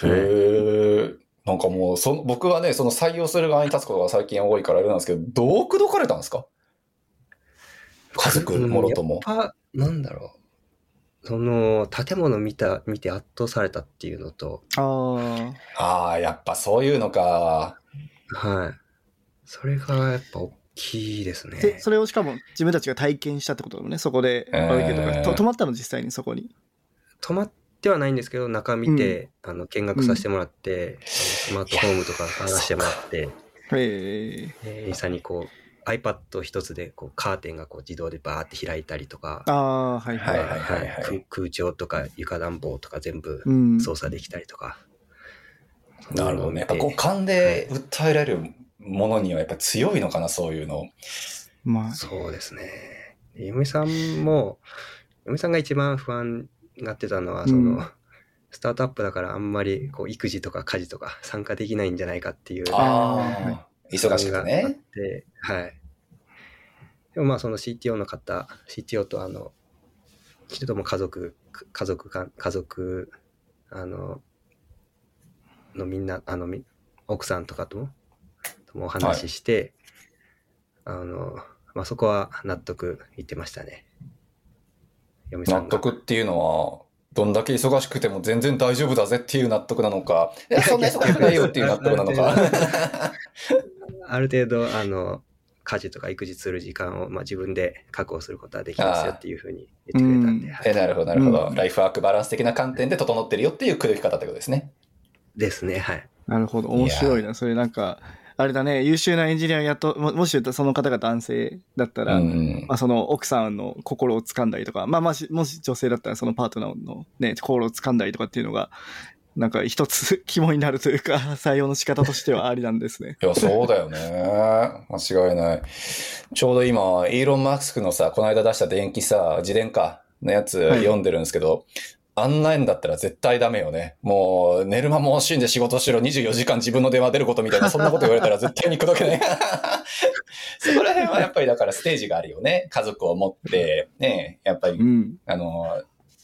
へえ。なんかもうその、僕はね、その採用する側に立つことが最近多いからあれなんですけど、どう口説かれたんですか？家族もろとも。 やっぱ、なんだろう。その、建物見た、見て圧倒されたっていうのと。 ああ。ああ、やっぱそういうのか。 はい。それがやっぱ大きいですね。 で、それをしかも自分たちが体験したってことだもんね、そこで。バーベキューとか。と泊まったの実際にそこに。 泊まってはないんですけど、中見て、うん、あの見学させてもらって、うん、スマートフォームとか探してもらって、 えー、実際にこう iPad 一つでこうカーテンがこう自動でバーって開いたりとか、 ああ、はいはいはいはい、 はい、空調とか床暖房とか全部操作できたりとか。 うん、なるほどね。やっぱ五感で訴えられるものにはやっぱ強いのかな、そういうの。 まあ、そうですね。嫁さんも、嫁さんが一番不安がってたのは、その、うん、スタートアップだからあんまりこう育児とか家事とか参加できないんじゃないかっていう。 ああ、忙しくね。 はい。でもまあその シーティーオー の方、シーティーオー とあの、人とも家族、家族か、家族、あの、のみんな、あの、奥さんとかとも、ともお話しして、はい、あの、まあそこは納得いってましたね。 納得っていうのは、どんだけ忙しくても全然大丈夫だぜっていう納得なのか、いや、そんな忙しくないよっていう納得なのか。 ある程度、あの、家事とか育児する時間を、まあ、自分で確保することはできますよっていうふうに言ってくれたんで。 うん、えなるほど、なるほど、うん。ライフワークバランス的な観点で整ってるよっていう口説き方ってことですね。 ですね、はい。 なるほど、面白いな。それなんか、あれだね、優秀なエンジニアをやっと、も, もし言ったらその方が男性だったら、うんまあ、その奥さんの心を掴んだりとか、まあ、まあ、もし女性だったらそのパートナーのね、心を掴んだりとかっていうのが、なんか一つ肝になるというか、採用の仕方としてはありなんですね。 いや、そうだよね。間違いない。ちょうど今、イーロン・マスクのさ、この間出した電気さ、自伝かのやつ読んでるんですけど、はいあんなんだったら絶対ダメよね。もう、寝る間も惜しんで仕事しろ、にじゅうよじかん自分の電話出ることみたいな、そんなこと言われたら絶対に口説けない。そこら辺はやっぱりだからステージがあるよね。家族を持って、ね、やっぱり、うん、あの、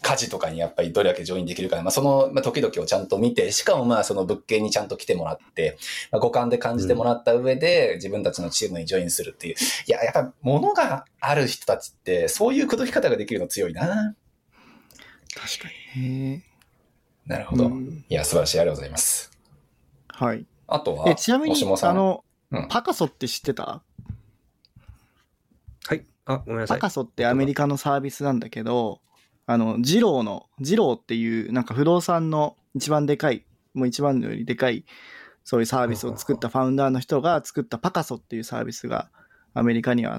家事とかにやっぱりどれだけジョインできるか、まあ、その、まあ、時々をちゃんと見て、しかもまあその物件にちゃんと来てもらって、まあ、五感で感じてもらった上で、自分たちのチームにジョインするっていう。いや、やっぱ物がある人たちって、そういう口説き方ができるの強いな。 確かに。へなるほど。 うん、 いや、素晴らしい。ありがとうございます。 はい。 あとは、 えちなみに、あの、うん、パカソって知ってた？ はい。あ、ごめんなさい。 パカソってアメリカのサービスなんだけど、あの、ジローの、ジローっていう、なんか不動産の一番でかい、もう一番よりでかい、そういうサービスを作ったファウンダーの人が作ったパカソっていうサービスがアメリカにはあって、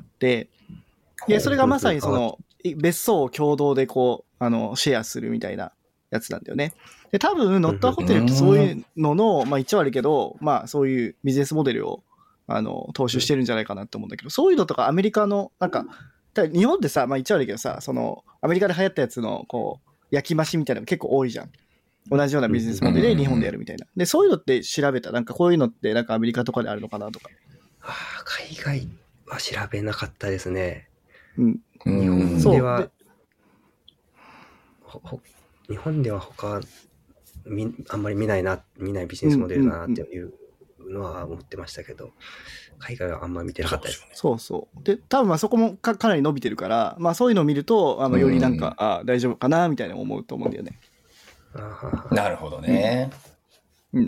で、それがまさにその、別荘を共同でこう、あの、シェアするみたいなやつなんだよね。で、多分、ノッターホテルってそういうのの、まあ、一割けど、まあ、そういうビジネスモデルを、あの、踏襲してるんじゃないかなと思うんだけど、そういうのとかアメリカの、なんか、日本ってさ、まあ、一割けどさ、その、アメリカで流行ったやつの、こう、焼き増しみたいなのが結構多いじゃん。同じようなビジネスモデルで日本でやるみたいな。で、そういうのって調べた、なんかこういうのって、なんかアメリカとかであるのかなとか。 ああ、海外は調べなかったですね。 うん。 日本では、日本では他みあんまり見ないな見ないビジネスモデルだなっていうのは思ってましたけど、うんうんうん、海外はあんまり見てなかったですね。 そうそうで多分まあそこも か, かなり伸びてるから、まあ、そういうのを見るとあのよりなんか、うん、あ大丈夫かなみたいな思うと思うんだよね。 あなるほどね。 うん、うん、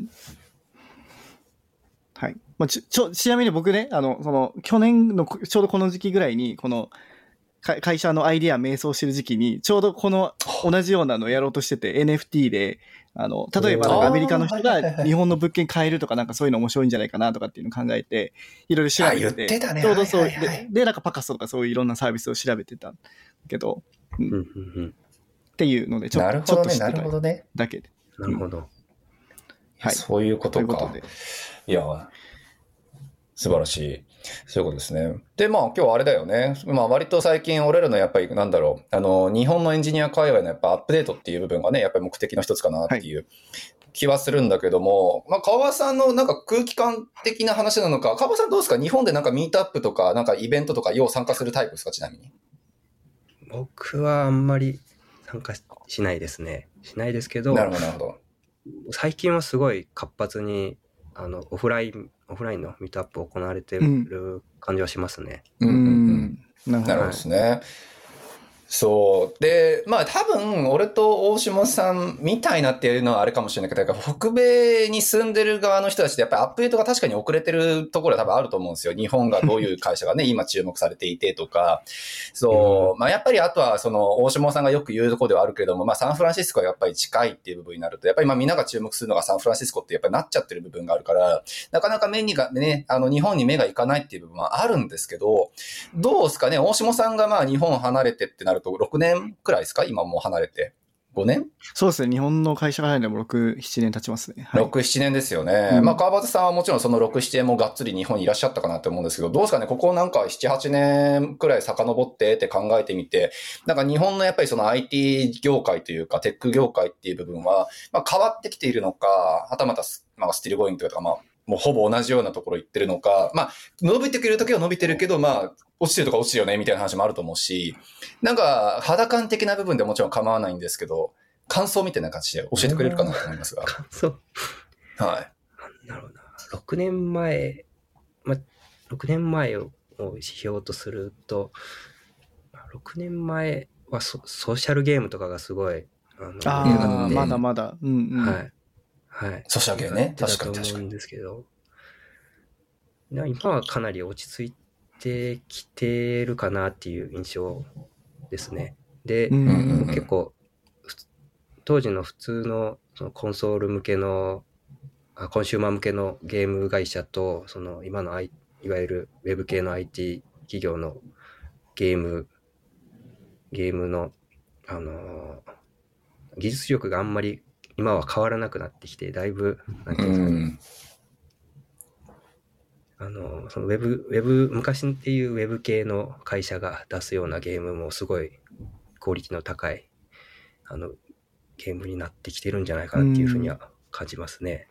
はい。まあ、ち, ち, ょちなみに僕ねあのその去年のちょうどこの時期ぐらいにこの会社のアイディア迷走してる時期にちょうどこの同じようなのをやろうとしてて エヌエフティー であの例えばなんかアメリカの人が日本の物件買えるとかなんかそういうの面白いんじゃないかなとかっていうのを考えていろいろ調べてて、 言ってたね、 ちょうどそう、 はいはいはい、 で, でなんかパカスとかそういういろんなサービスを調べてたけど、うん、っていうのでちょっと、ね、ちょっと知ってただけで。 なるほど、うん、 はい、そういうことか。 ということでいや素晴らしい。そういうことですね。で、まあ今日はあれだよね。まあ割と最近俺らのやっぱりなんだろう。あの、日本のエンジニア界隈のやっぱアップデートっていう部分がね、やっぱり目的の一つかなっていう気はするんだけども、はい、まあ川場さんのなんか空気感的な話なのか、川場さんどうですか？日本でなんかミートアップとかなんかイベントとかよう参加するタイプですか？ちなみに。 僕はあんまり参加しないですね。しないですけど。 なるほど、なるほど。 最近はすごい活発に、あの、オフライン、オフラインのミートアップ行われてる感じはしますね。 うん、うんうんうん、なるほどですね。はい、そう。で、まあ多分、俺と大下さんみたいなっていうのはあれかもしれないけど、北米に住んでる側の人たちってやっぱりアップデートが確かに遅れてるところは多分あると思うんですよ。日本がどういう会社がね、今注目されていてとか。そう。うん、まあやっぱりあとはその大下さんがよく言うところではあるけれども、まあサンフランシスコはやっぱり近いっていう部分になると、やっぱりまあみんなが注目するのがサンフランシスコってやっぱりなっちゃってる部分があるから、なかなか目にがね、あの日本に目がいかないっていう部分はあるんですけど、どうですかね、大下さんがまあ日本離れてってなるとろくねんくらいですか？今もう離れて。ごねん？ そうですね。日本の会社が入るのもろく、ななねん経ちますね。はい、 ろく、ななねんですよね。うん、まあ、川端さんはもちろんそのろく、ななねんもがっつり日本にいらっしゃったかなって思うんですけど、どうですかね、ここなんかなな、はちねんくらい遡ってって考えてみて、なんか日本のやっぱりその アイティー 業界というか、テック業界っていう部分は、まあ、変わってきているのか、はたまた、まあ、スティルゴーイングというか、まあ、もうほぼ同じようなところ行ってるのか、まあ、伸びてくるときは伸びてるけど、まあ、落ちてるとか落ちてるよね、みたいな話もあると思うし、なんか、肌感的な部分でもちろん構わないんですけど、感想みたいな感じで教えてくれるかなと思いますが。 感想はい。 なるほどな。ろくねんまえ、ま、ろくねんまえを指標とすると、ろくねんまえは ソ, ソーシャルゲームとかがすごい、 あの、あまだまだ。うんうん。 はい。はい。 ソーシャルゲームね。確かに確かに。 だと思うんですけど、今はかなり落ち着いてきてるかなっていう印象ですね。で、うんうんうん、結構、当時の普通 の, そのコンソール向けのあコンシューマー向けのゲーム会社とその今の、I、いわゆるウェブ系の アイティー 企業のゲームゲームの、あのー、技術力があんまり今は変わらなくなってきてだいぶなんていうんですかね、あのー、そのウェブウェブ昔っていうウェブ系の会社が出すようなゲームもすごいクオリティの高いあのゲームになってきてるんじゃないかなっていうふうには感じますね。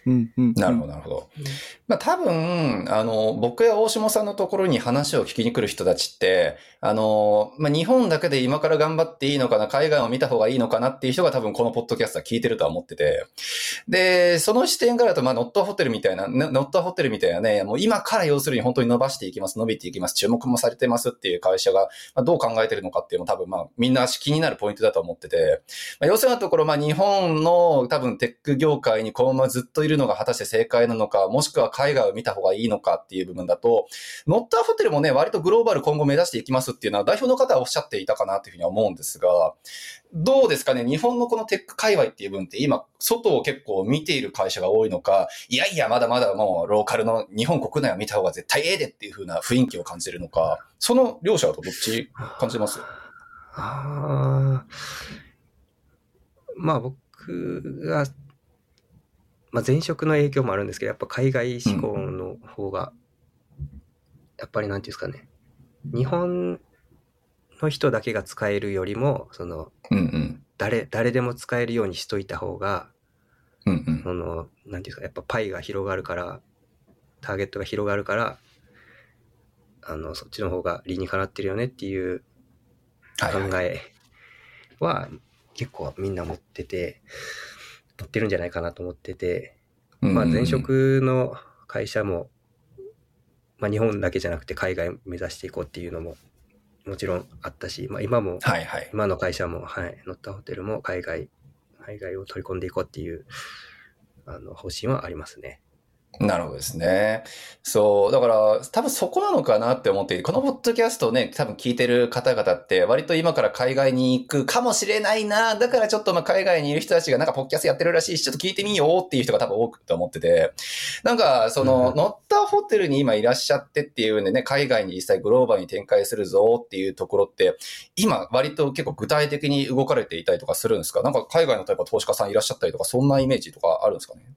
うんうん、 なるほど、なるほど。まあ多分、あの、僕や大下さんのところに話を聞きに来る人たちって、あの、まあ日本だけで今から頑張っていいのかな、海外を見た方がいいのかなっていう人が多分このポッドキャストは聞いてるとは思ってて、で、その視点からだと、まあノットホテルみたいな、ノットホテルみたいなね、もう今から要するに本当に伸ばしていきます、伸びていきます、注目もされてますっていう会社が、まあ、どう考えてるのかっていうのも多分まあみんな気になるポイントだと思ってて、まあ、要するにところ、まあ日本の多分テック業界にこのままずっといるのが果たして正解なのか、もしくは海外を見た方がいいのかっていう部分だと、ノッターホテルもね、割とグローバル今後目指していきますっていうのは代表の方はおっしゃっていたかなというふうには思うんですが、どうですかね、日本のこのテック界隈っていう部分って今、外を結構見ている会社が多いのか、いやいや、まだまだもうローカルの日本国内を見た方が絶対ええでっていう風な雰囲気を感じるのか、その両者だとどっち感じます？ ああ、まあ僕が、まあ、前職の影響もあるんですけど、やっぱ海外志向の方が、やっぱりなんていうんですかね、日本の人だけが使えるよりも、その、 うんうん、 誰、誰でも使えるようにしといた方が、 うんうん、 その、なんていうんですか、やっぱパイが広がるから、ターゲットが広がるから、あの、そっちの方が理にかなってるよねっていう考えは結構みんな持ってて、持ってるんじゃないかなと思ってて、まあ前職の会社も、まあ日本だけじゃなくて海外目指していこうっていうのももちろんあったし、まあ今も、 はいはい、 今の会社も、はい、ノッタホテルも海外、海外を取り込んでいこうっていう、あの、方針はありますね。 なるほどですね。そう。だから、多分そこなのかなって思っていて、このポッドキャストをね、多分聞いてる方々って、割と今から海外に行くかもしれないな。だからちょっとまあ海外にいる人たちがなんかポッドキャストやってるらしいし、ちょっと聞いてみようっていう人が多分多くと思ってて。なんか、その、うん、ノッターホテルに今いらっしゃってっていうんでね、海外に実際グローバルに展開するぞっていうところって、今割と結構具体的に動かれていたりとかするんですか？なんか海外の例えば投資家さんいらっしゃったりとか、そんなイメージとかあるんですかね？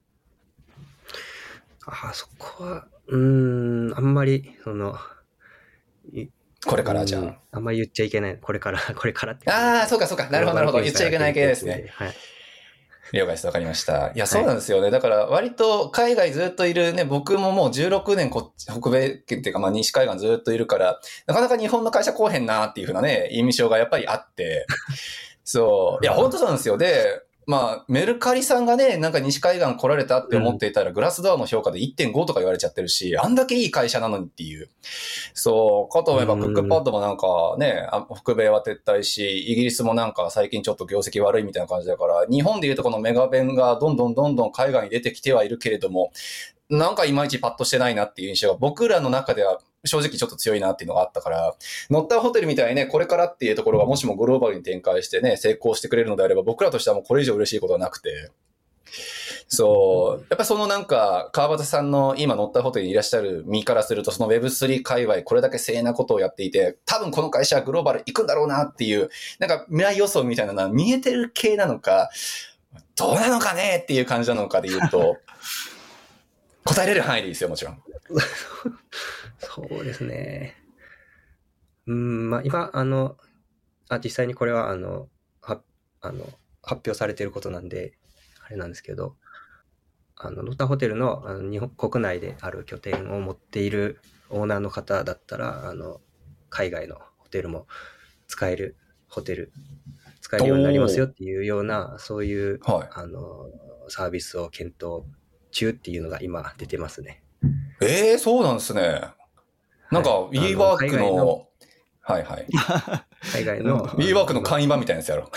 ああ、そこは、うーん、あんまり、その、 これからじゃあ。 あんまり言っちゃいけない。これから、これからって。 ああ、そうかそうか。なるほどなるほど。言っちゃいけない系ですね。 はい。 了解です。わかりました。いや、そうなんですよね。だから割と海外ずっといるね、僕ももうじゅうろくねんこ北米圏っていうかまあ西海岸ずっといるから、なかなか日本の会社来おへんなっていう風なね、印象がやっぱりあって、そう。いや、本当そうなんですよ。で、まあ、メルカリさんがね、なんか西海岸来られたって思っていたら、うん、グラスドアの評価で いってんご とか言われちゃってるし、あんだけいい会社なのにっていう。そう、かと思えば、クックパッドもなんかね、北米は撤退し、イギリスもなんか最近ちょっと業績悪いみたいな感じだから、日本でいうとこのメガベンがどんどんどんどん海外に出てきてはいるけれども、なんかいまいちパッとしてないなっていう印象が僕らの中では正直ちょっと強いなっていうのがあったから、ノッターホテルみたいにね、これからっていうところがもしもグローバルに展開してね、成功してくれるのであれば、僕らとしてはもうこれ以上嬉しいことはなくて。そう。やっぱりそのなんか、川端さんの今ノッターホテルにいらっしゃる身からすると、その ウェブスリー 界隈、これだけ正なことをやっていて、多分この会社はグローバル行くんだろうなっていう、なんか未来予想みたいなのは見えてる系なのか、どうなのかねっていう感じなのかで言うと、答えれる範囲でいいですよ、もちろん。 そうですね。うん、まあ今、あの、あ実際にこれは、あの、はあの発表されていることなんで、あれなんですけど、あの、ノッターホテルの、あの日本国内である拠点を持っているオーナーの方だったら、あの、海外のホテルも使えるホテル、使えるようになりますよっていうような、そういう、はい、あの、サービスを検討中っていうのが今出てますね。 ええー、そうなんですね。なんか、はい、WeWork の、海外のはいはい。 海外の。 WeWork の簡易版みたいなやつやろ。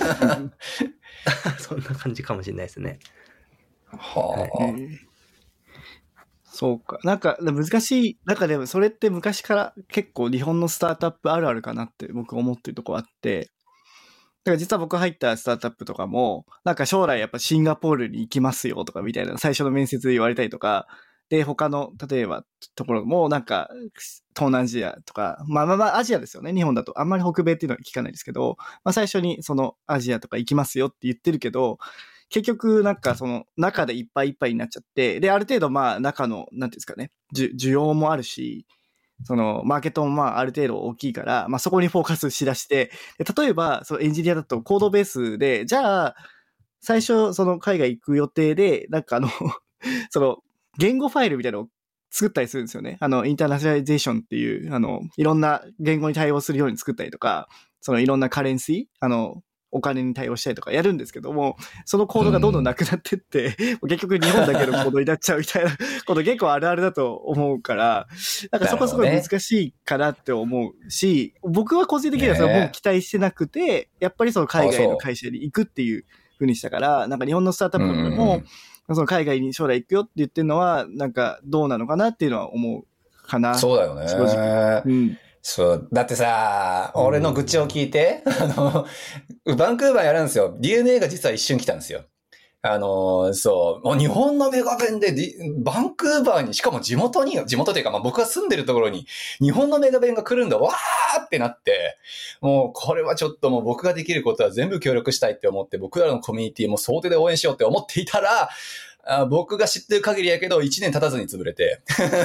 そんな感じかもしれないですね。 はあ、はい。 そうか。なんか、難しい。なんかでも、それって昔から結構日本のスタートアップあるあるかなって僕思ってるとこあって、だから実は僕入ったスタートアップとかも、なんか将来やっぱシンガポールに行きますよとかみたいな最初の面接で言われたりとか、で、他の、例えばところもなんか、東南アジアとか、まあまあまあアジアですよね、日本だと。あんまり北米っていうのは聞かないですけど、まあ最初にそのアジアとか行きますよって言ってるけど、結局なんかその中でいっぱいいっぱいになっちゃって、で、ある程度まあ中の、なんていうんですかね、需要もあるし、そのマーケットもまあある程度大きいから、まあそこにフォーカスしだして、例えばそのエンジニアだとコードベースで、じゃあ最初その海外行く予定で、なんかあのその、言語ファイルみたいなのを作ったりするんですよね。あの、インターナショナリゼーションっていう、あの、いろんな言語に対応するように作ったりとか、そのいろんなカレンシー、あの、お金に対応したりとかやるんですけども、そのコードがどんどんなくなってって、うん、結局日本だけのコードになっちゃうみたいなこと結構あるあるだと思うから、なんかそこはすごい難しいかなって思うし、ね、僕は個人的にはそのもう期待してなくて、やっぱりその海外の会社に行くっていう風にしたから、なんか日本のスタートアップとかでも、その海外に将来行くよって言ってるのは、なんかどうなのかなっていうのは思うかな。 そうだよね。正直。うん。そう。だってさ、俺の愚痴を聞いて、あの、バンクーバーやるんですよ。ディーエヌエー が実は一瞬来たんですよ。あの、そう。もう日本のメガベンで、バンクーバーに、しかも地元に、地元というか、まあ僕が住んでるところに、日本のメガベンが来るんだ、わーってなって、もうこれはちょっともう僕ができることは全部協力したいって思って、僕らのコミュニティも総手で応援しようって思っていたら、あ僕が知ってる限りやけど、いちねん経たずに潰れて。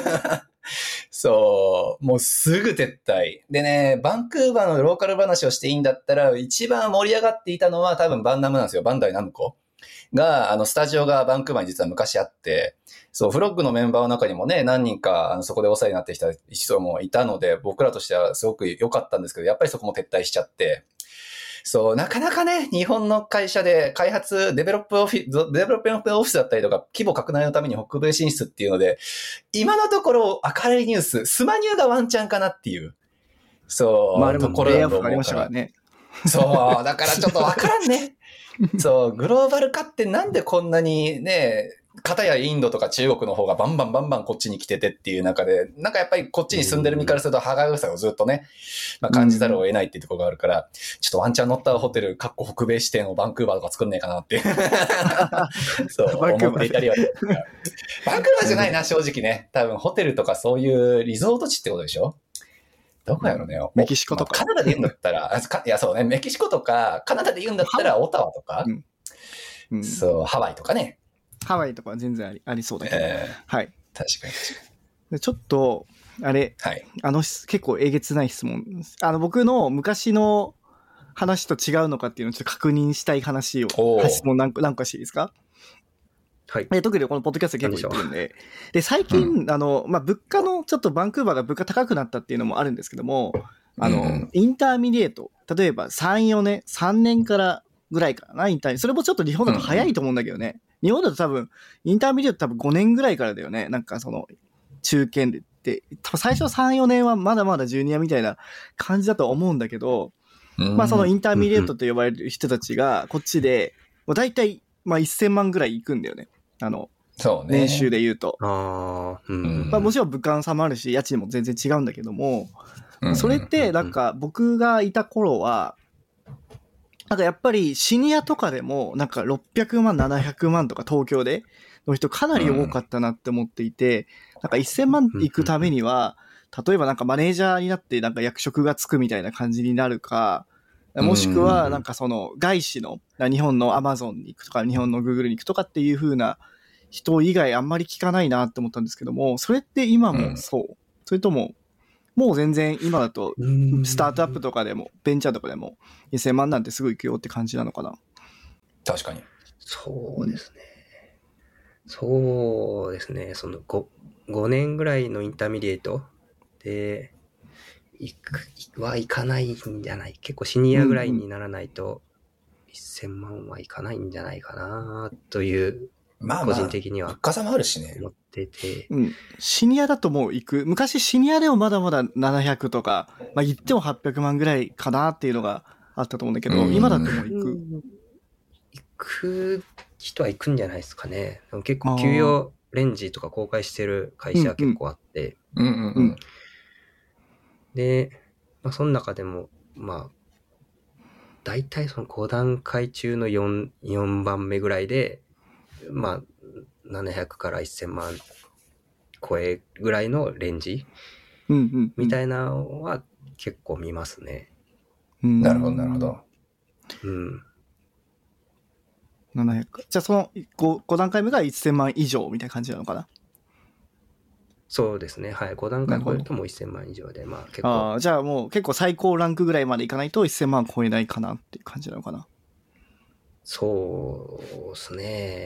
そう、もうすぐ撤退。でね、バンクーバーのローカル話をしていいんだったら、一番盛り上がっていたのは多分バンナムなんですよ。バンダイナムコが、あの、スタジオがバンクーバーに実は昔あって、そう、フロッグのメンバーの中にもね、何人か、あの、そこでお世話になってきた人もいたので、僕らとしてはすごく良かったんですけど、やっぱりそこも撤退しちゃって、そう、なかなかね、日本の会社で開発、デベロップオフィス、デベロップオフィスだったりとか、規模拡大のために北米進出っていうので、今のところ明るいニュース、スマニューがワンチャンかなっていう、そう、 まあでもところだと思うから。 ありましたからね。 そう、だからちょっとわからんね。そう、グローバル化ってなんでこんなにね、片やインドとか中国の方がバンバンバンバンこっちに来ててっていう中で、なんかやっぱりこっちに住んでる身からすると歯がゆさをずっとね、まあ、感じざるを得ないっていうところがあるから、ちょっとワンチャン乗ったホテル、かっこ北米支店をバンクーバーとか作んねえかなって。そう、思っていたりは。バンクーバーじゃないな、正直ね。多分ホテルとかそういうリゾート地ってことでしょ？どこやろね。 メキシコとか。 まあ、カナダで言うんだったら、いやそうね、メキシコとか、カナダで言うんだったらオタワとか、うんうん、そう、ハワイとかね。 ハワイとかは全然あり、ありそうだけど。えー、はい。 確かに確かに。ちょっと、あれ、はい、あの、結構えげつない質問。あの、僕の昔の話と違うのかっていうのをちょっと確認したい話を、質問何個、何個していいですか？はい。特にこのポッドキャストで結構言ってるんで。で、最近、うん、あの、まあ、物価の、ちょっとバンクーバーが物価高くなったっていうのもあるんですけども、あの、うん、インターミディエート、例えばさん、よねん、さんねんからぐらいかな、インターミディエート。それもちょっと日本だと早いと思うんだけどね。うん、日本だと多分、インターミディエート多分ごねんぐらいからだよね。なんかその、中堅でって、多分最初さん、よねんはまだまだジュニアみたいな感じだと思うんだけど、うん、まあそのインターミディエートと呼ばれる人たちが、こっちで、もう大体、まあせんまんぐらいいくんだよね。あの、 そうね。 年収で言うと。 あうん、 まあもちろん物価の差もあるし、家賃も全然違うんだけども、それってなんか僕がいた頃は、なんかやっぱりシニアとかでもなんかろっぴゃくまん、ななひゃくまんとか東京での人かなり多かったなって思っていて、なんかせんまん行くためには、例えばなんかマネージャーになってなんか役職がつくみたいな感じになるか、もしくはなんかその外資の日本のアマゾンに行くとか日本のグーグルに行くとかっていう風な人以外あんまり聞かないなって思ったんですけども、それって今もそう、うん、それとももう全然今だとスタートアップとかでもベンチャーとかでもせんまんなんてすぐ行くよって感じなのかな。 確かにそうですね、うん、そうですね。その 5, 5年ぐらいのインターミディエイトで行くはいかないんじゃない、結構シニアぐらいにならないとせんまんはいかないんじゃないかなという、まあまあ個人的には物価差もあるしね思ってて、 うん、シニアだともう行く、昔シニアでもまだまだななひゃくとか、まあ言ってもはっぴゃくまんぐらいかなっていうのがあったと思うんだけど、うん、今だともう行く、 行く人は行くんじゃないですかね。でも結構給与レンジとか公開してる会社は結構あって、 うんうんうん、 で、まあ、その中でもまあ大体そのご段階中の 4, 4番目ぐらいで、まあななひゃくからせんまん超えぐらいのレンジ、 うんうんうん、 みたいなのは結構見ますね。 うん、なるほどなるほど。 うん。 ななひゃく。じゃあその 5, 5段階目がせんまん以上みたいな感じなのかな。 そうですね。はい。ご段階超えるともうせんまん以上で、まあ結構。 ああ、じゃあもう結構最高ランクぐらいまでいかないとせんまん超えないかなっていう感じなのかな。 そうですね。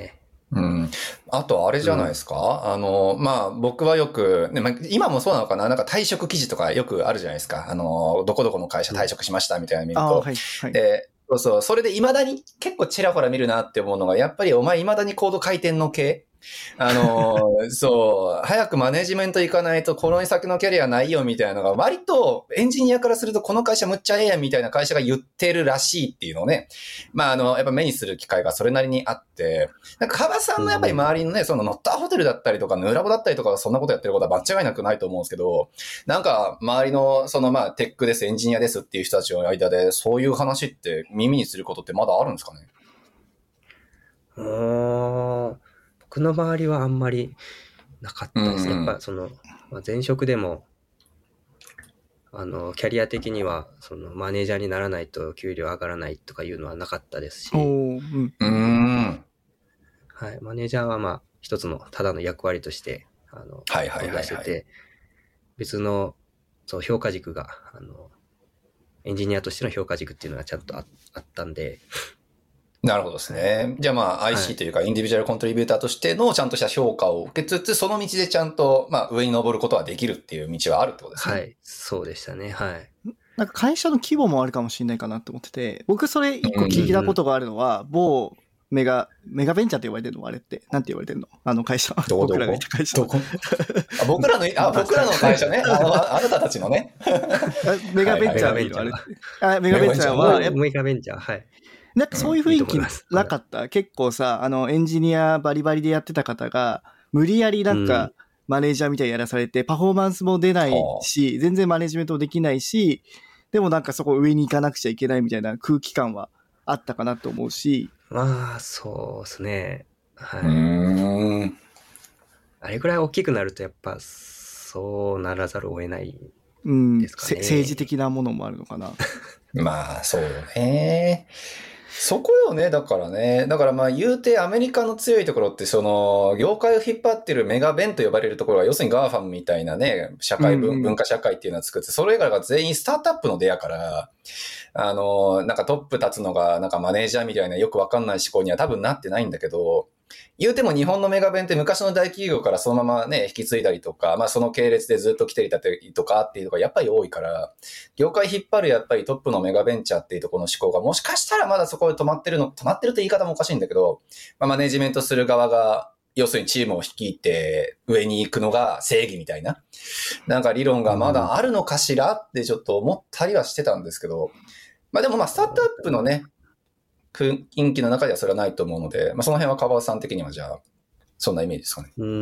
うん。あと、あれじゃないですか、うん、あの、まあ、僕はよく、ねまあ、今もそうなのかななんか退職記事とかよくあるじゃないですか。あの、どこどこの会社退職しましたみたいなの見ると。うんはいはい、で、そうそう、それで未だに結構ちらほら見るなって思うのが、やっぱりお前未だにコード書いてんの系あの、そう、早くマネジメント行かないとこの先のキャリアないよみたいなのが割とエンジニアからするとこの会社むっちゃええやんみたいな会社が言ってるらしいっていうのをね、まああの、やっぱ目にする機会がそれなりにあって、なんか川さんのやっぱり周りのね、そのノッターホテルだったりとかヌーラボだったりとかそんなことやってることは間違いなくないと思うんですけど、なんか周りのそのまあテックです、エンジニアですっていう人たちの間でそういう話って耳にすることってまだあるんですかね？ うーん僕の周りはあんまりなかったですね。うんうん、やっぱその、まあ、前職でもあのキャリア的にはそのマネージャーにならないと給料上がらないとかいうのはなかったですし、 うんうんはい、マネージャーはまあ一つのただの役割としてあのはいはいはいはい、 してて、別のそう評価軸があのエンジニアとしての評価軸っていうのはちゃんと あ, あったんで。 なるほどですね。じゃあまあ アイシー というかインディビジュアルコントリビューターとしてのちゃんとした評価を受けつつ、その道でちゃんとまあ上に登ることができるっていう道はあるってことですね。 はい、そうでしたね。はい。 なんか会社の規模もあるかもしれないかなと思ってて、僕それ一個聞いたことがあるのは、うん、某メガ、メガベンチャーって呼ばれてるのあれって。なんて言われてるのあの会社。 どこどこ僕らがいた会社。 どこあ僕らの、あ、僕らの会社ね。あの、あなたたちのね。 メガベンチャー、はいはい、あれ。あ、メガベンチャーは、 メガベンチャー、はい。 なんかそういう雰囲気なかった、うん、結構さ、あの、エンジニアバリバリでやってた方が、無理やりなんか、マネージャーみたいにやらされて、パフォーマンスも出ないし、うん、全然マネジメントもできないし、でもなんかそこ上に行かなくちゃいけないみたいな空気感はあったかなと思うし。 まあ、そうですね。はい。 うーん。 あれぐらい大きくなると、やっぱ、そうならざるを得ないですかね。 うん、政治的なものもあるのかな。 まあ、そうよね。そこよね、だからね。だからまあ言うてアメリカの強いところってその業界を引っ張ってるメガベンと呼ばれるところが要するにガーファムみたいなね、社会文、うんうん、文化社会っていうのを作って、それ以外が全員スタートアップの出やから、あの、なんかトップ立つのがなんかマネージャーみたいなよくわかんない思考には多分なってないんだけど、言うても日本のメガベンって昔の大企業からそのままね、引き継いだりとか、まあその系列でずっと来ていたりとかっていうのがやっぱり多いから、業界引っ張るやっぱりトップのメガベンチャーっていうところの思考がもしかしたらまだそこで止まってるの、止まってるって言い方もおかしいんだけど、まあマネジメントする側が、要するにチームを率いて上に行くのが正義みたいな、なんか理論がまだあるのかしらってちょっと思ったりはしてたんですけど、まあでもまあスタートアップのね、雰囲気の中ではそれはないと思うので、まあ、その辺は川端さん的にはじゃあそんなイメージですかね。 うん、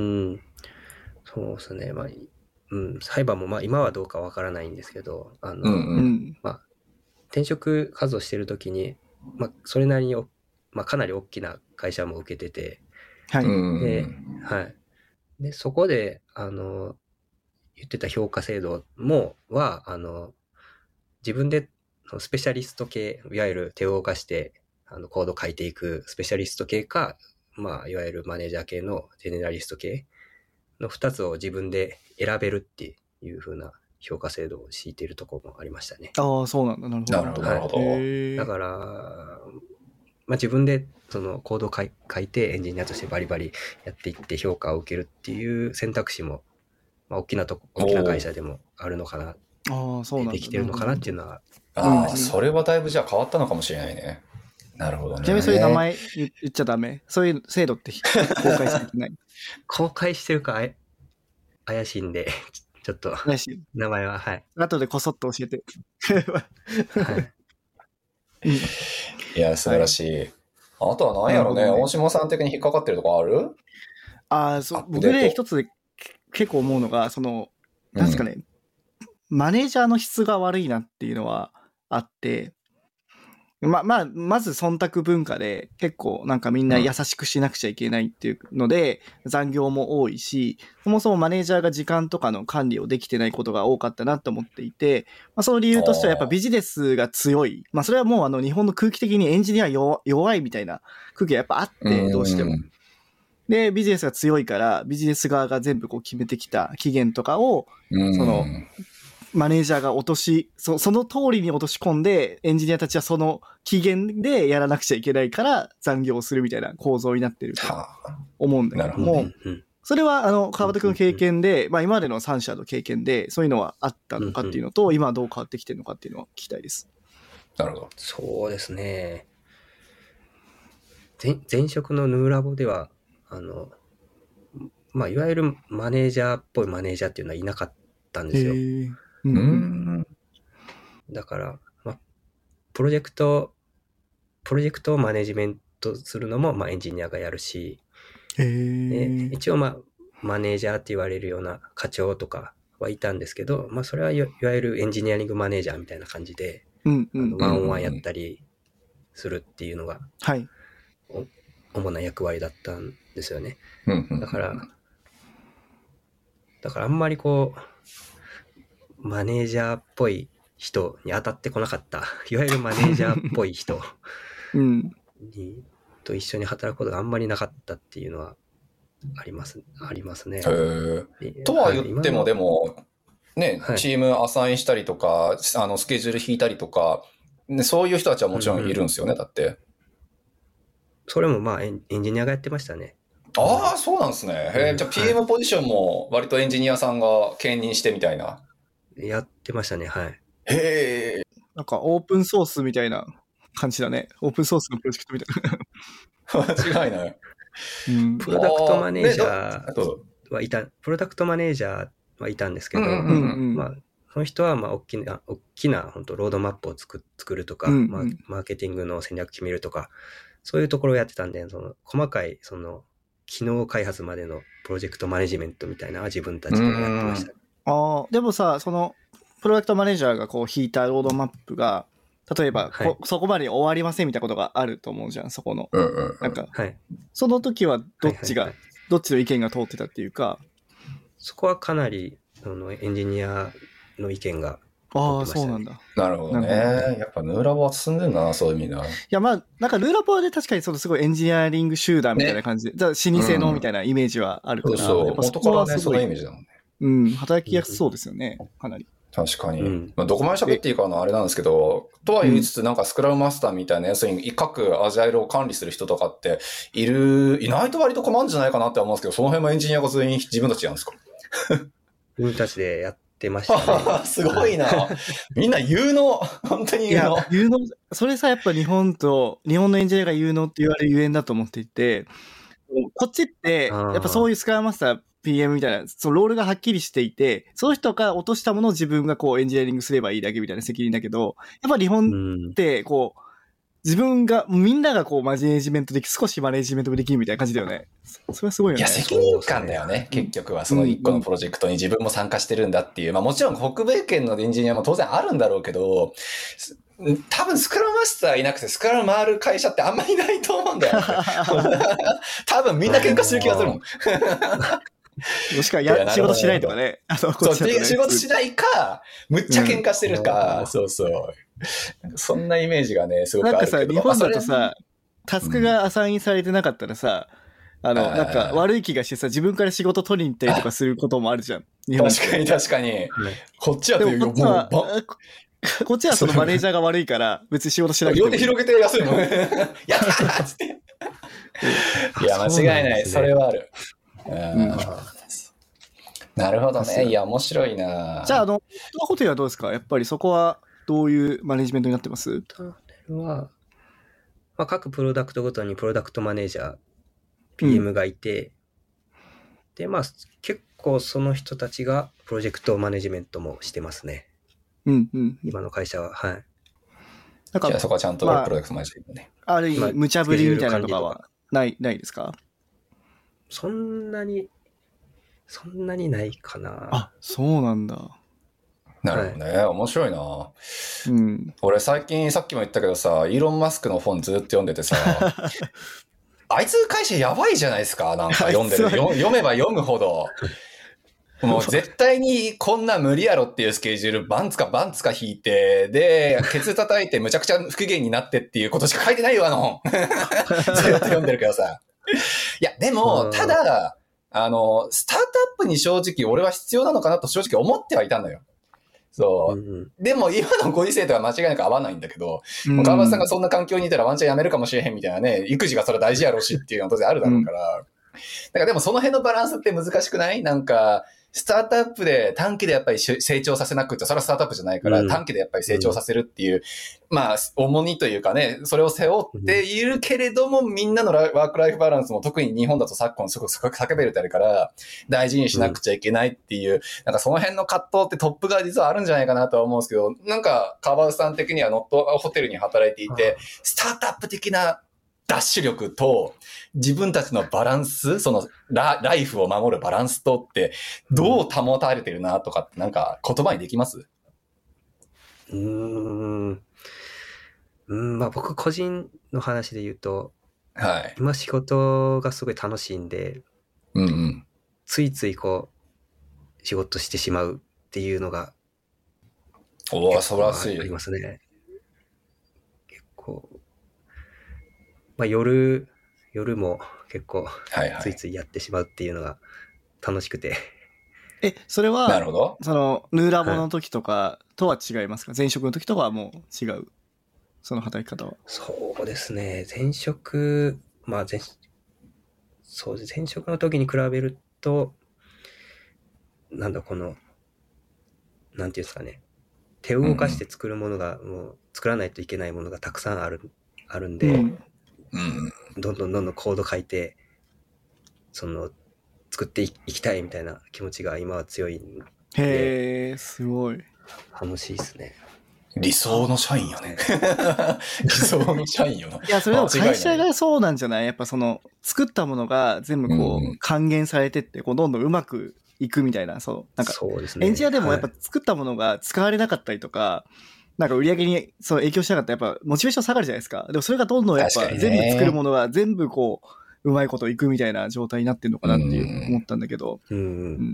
そうですね。まあ、うん、裁判もまあ今はどうかわからないんですけど、あの、うんうん、まあ転職活動してるときに、まあそれなりに、まあかなり大きな会社も受けてて、 はい。 で、はい。でそこであの言ってた評価制度もはあの自分でスペシャリスト系、いわゆる手を動かしてあのコード書いていくスペシャリスト系か、まあいわゆるマネージャー系のジェネラリスト系のふたつを自分で選べるっていう風な評価制度を敷いているところもありましたね。 ああ、そうなんだ。なるほど。 なるほど。なるほど。 はい、だから、まあ、自分でそのコードを書い、書いてエンジニアとしてバリバリやっていって評価を受けるっていう選択肢も、まあ、大きなとこ、大きな会社でもあるのかな。 ああ、そうなんだ。 できてるのかなっていうのは。 ああ、それはだいぶじゃあ変わったのかもしれないね。なるほどね。 ちなみにそういう名前言っちゃダメ。そういう制度って公開されてない。 公開してるかあや怪しいんで、ちょっと怪しい名前は、はい。 後でこそっと教えて。 はい、 いや、素晴らしい。はい、あとは何やろうね。大島さん的に引っかかってるとこある？ ああ、そう。僕ね、一つ結構思うのが、その、なんですかね、うん、マネージャーの質が悪いなっていうのはあって、ま、まあ、まず忖度文化で結構なんかみんな優しくしなくちゃいけないっていうので、うん、残業も多いし、そもそもマネージャーが時間とかの管理をできてないことが多かったなと思っていて、まあ、その理由としてはやっぱビジネスが強い。まあそれはもうあの日本の空気的にエンジニア弱、弱いみたいな空気がやっぱあって、どうしても。で、ビジネスが強いからビジネス側が全部こう決めてきた期限とかを、その、 マネージャーが落とし、そその通りに落とし込んで、エンジニアたちはその期限でやらなくちゃいけないから残業をするみたいな構造になってると思うんだけども、それはあの川端くんの経験で、まあ今までのさん社の経験でそういうのはあったのかっていうのと、今はどう変わってきてるのかっていうのを聞きたいです。 なるほど。 そうですね。前前職のヌーラボでは、あの、まあいわゆるマネージャーっぽいマネージャーっていうのはいなかったんですよ。 うんうん、 だから、まあ、プロジェクト、プロジェクトをマネジメントするのも、まあ、エンジニアがやるし、 へ一応、まあ、マネージャーって言われるような課長とかはいたんですけど、まあ、それはいわゆるエンジニアリングマネージャーみたいな感じで、 うんうん、 ワンオンワンやったりするっていうのが、 はい、 主な役割だったんですよね。 うんうん、 だから、だからあんまりこう、マネージャーっぽい人に当たってこなかった、いわゆるマネージャーっぽい人にと一緒に働くことがあんまりなかったっていうのはありますありますね。 へとは言っても、でもね、はい、チームアサインしたりとか、あのスケジュール引いたりとか、ね、そういう人たちはもちろんいるんですよね、うん、だって。 それもまあエンジニアがやってましたね。 ああ、そうなんですね。へえ、じゃあ ピーエム ポジションも割とエンジニアさんが兼任してみたいな。 やってましたね、はい。 へえ。 なんかオープンソースみたいな感じだね。オープンソースのプロジェクトみたいな。 間違いない。 うん、プロダクトマネージャーはいた、プロダクトマネージャーはいたんですけど、うんうんうん、まあ、その人はまあ大きな、大きな本当ロードマップを作作るとか、うんうんまあ、マーケティングの戦略決めるとか、そういうところをやってたんで、その細かいその機能開発までのプロジェクトマネジメントみたいなのは自分たちでやってました。 ああ、でもさ、そのプロダクトマネージャーがこう引いたロードマップが、例えば、はい、そこまで終わりませんみたいなことがあると思うじゃん、そこの。 うんうんうん、 なんか、 はい、 その時はどっちが、 はいはいはい、 どっちの意見が通ってたっていうか。 そこはかなりあのエンジニアの意見が通ってましたね。ああ、そうなんだ。 なるほどね。やっぱヌーラボは進んでるんだな、そういう意味では。いや、まあ、なんかヌーラボはで確かにそのすごいエンジニアリング集団みたいな感じで、ね、老舗のみたいなイメージはあるから。うん、 そうそう。元からね、そのイメージだもんね。 うん、働きやすそうですよね、かなり。 確かに。うん、まあ、どこまで喋っていいかのあれなんですけど、とは言いつつ、なんかスクラムマスターみたいなやつに各アジャイルを管理する人とかっている、いないと割と困るんじゃないかなって思うんですけど、その辺もエンジニアが全員自分たちなんですか？ 自分たちでやってましたね。 すごいな。みんな有能。本当に有能。 いや、有能。それさ、やっぱ日本と、日本のエンジニアが有能って言われるゆえんだと思っていて、こっちって、やっぱそういうスクラムマスター、ピーエム みたいな、そのロールがはっきりしていて、その人が落としたものを自分がこうエンジニアリングすればいいだけみたいな責任だけど、やっぱ日本ってこう、自分が、みんながこうマネジメントでき、少しマネジメントもできるみたいな感じだよね。それはすごいよね。 いや、責任感だよね。結局はその一個のプロジェクトに自分も参加してるんだっていう。まあもちろん北米圏のエンジニアも当然あるんだろうけど、多分スクラムマスターいなくてスクラム回る会社ってあんまりいないと思うんだよね。多分みんな喧嘩する気がするもん。 もしくはや仕事しないとかね。 あのそう、ね、仕事しないか、むっちゃ喧嘩してるか、うん、そうそう。そんなイメージがね、すごくあるけど。 なんかさ、日本だとさ、タスクがアサインされてなかったらさ、うん、あの、なんか悪い気がしてさ、自分から仕事取りに行ったりとかすることもあるじゃん。日本確かに確かに。うん、こっちはというよりも、こっちはそのマネージャーが悪いから、別に仕事しなくても。 両手広げて休むの。やったーっつって。いや、間違いない。それはある。うん、なるほどね。いや、面白いな。 じゃあ、あの、ホテルはどうですか？やっぱりそこはどういうマネジメントになってます？ ホテルは、まあ、各プロダクトごとにプロダクトマネージャー、ピーエム がいて、うん、で、まあ、結構その人たちがプロジェクトマネジメントもしてますね。 うんうん。 今の会社は、はい。 なんかじゃあそこはちゃんとプロダクトマネジメントね。 まあ、ある意味、無茶ぶりみたいなのとかはない、ないですか？ そんなに、そんなにないかな。 あ、そうなんだ。 なるほどね。はい、面白いな。 うん。 俺最近さっきも言ったけどさ、イーロン・マスクの本ずっと読んでてさ、あいつ会社やばいじゃないですか。なんか読んでる。読めば読むほど。もう絶対にこんな無理やろっていうスケジュールバンツかバンツか引いて、で、ケツ叩いてむちゃくちゃ不機嫌になってっていうことしか書いてないよ、あの。ずっと読んでるけどさ。いや、でも、ただ、あの、スタートアップに正直俺は必要なのかなと正直思ってはいたんだよ。 そう。 うんうん、 でも今のご時世とは間違いなく合わないんだけど、 うん、 もう川端さんがそんな環境にいたらワンチャン辞めるかもしれへんみたいなね、育児がそれ大事やろうしっていうのは当然あるだろうから。うん、だからでもその辺のバランスって難しくない？なんか、スタートアップで短期でやっぱり成長させなくて、それはスタートアップじゃないから、短期でやっぱり成長させるっていう、うん、まあ、重荷というかね、それを背負っているけれども、みんなのワークライフバランスも特に日本だと昨今すごく叫べるってあるから、大事にしなくちゃいけないっていう、うん、なんかその辺の葛藤ってトップが実はあるんじゃないかなとは思うんですけど、なんか川端さん的にはノットホテルに働いていて、スタートアップ的なダッシュ力と自分たちのバランス、その ラ, ライフを守るバランスとってどう保たれてるなとかってなんか言葉にできます？ うーん。うーん、まあ僕個人の話で言うと、 はい。 今仕事がすごい楽しいんで、 うんうん、 ついついこう仕事してしまうっていうのが、 おー、素晴らしい。 ありますね。結構。まあ、夜、夜も結構ついついやってしまうっていうのが楽しくて。 はいはい、え、それは、 なるほど。 その、ヌーラボの時とかとは違いますか？はい、前職の時とかはもう違う？その働き方は。 そうですね。前職、まあ前、そうです。前職の時に比べると、なんだこの、なんていうんですかね。手を動かして作るものが、もう作らないといけないものがたくさんある、あるんで、うんうん、 どんどんどんどんコード書いて、その、作っていきたいみたいな気持ちが今は強いんで。 へー、すごい。 楽しいですね。 理想の社員よね。理想の社員よな。 いや、それでも会社がそうなんじゃない？やっぱその、作ったものが全部こう、還元されてって、こう、どんどんうまくいくみたいな、そう。なんか、 そうですね、 エンジニアでもやっぱ作ったものが使われなかったりとか、はい、なんか売り上げにそう影響しなかったらやっぱモチベーション下がるじゃないですか。でもそれがどんどんやっぱ全部作るものが全部こううまいこといくみたいな状態になってるのかなっていう思ったんだけど。 うん。うん、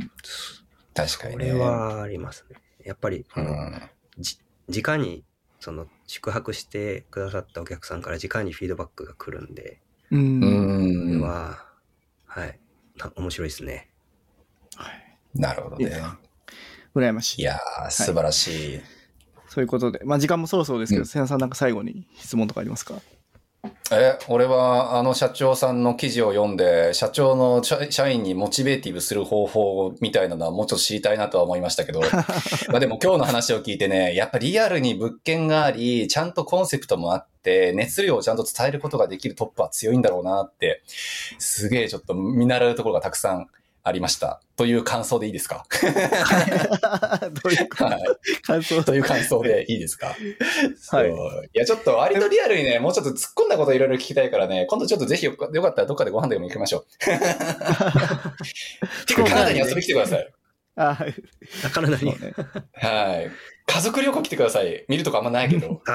確かにね。 これはありますね。やっぱり、うん、じ直にその宿泊してくださったお客さんから直にフィードバックが来るんで、 うん。 これははい面白いですね。 はい。なるほどね。 羨ましい。 いやー素晴らしい。はい、 そういうことで、まあ時間もそろそろですけど、瀬谷さんなんか最後に質問とかありますか？ え、俺はあの社長さんの記事を読んで、社長の社員にモチベーティブする方法みたいなのはもうちょっと知りたいなとは思いましたけど、まあでも今日の話を聞いてね、やっぱリアルに物件があり、ちゃんとコンセプトもあって、熱量をちゃんと伝えることができるトップは強いんだろうなって、すげえちょっと見習うところがたくさんありましたという感想でいいですか？ どういう感想、はい、 という感想でいいですか？はい。いや、ちょっと割とリアルにね、もうちょっと突っ込んだこといろいろ聞きたいからね、今度ちょっとぜひよかったらどっかでご飯でも行きましょう。てか、カナダに遊び来てください。 あ、はい。 カナダに。 はい。家族旅行来てください。見るとこあんまないけど。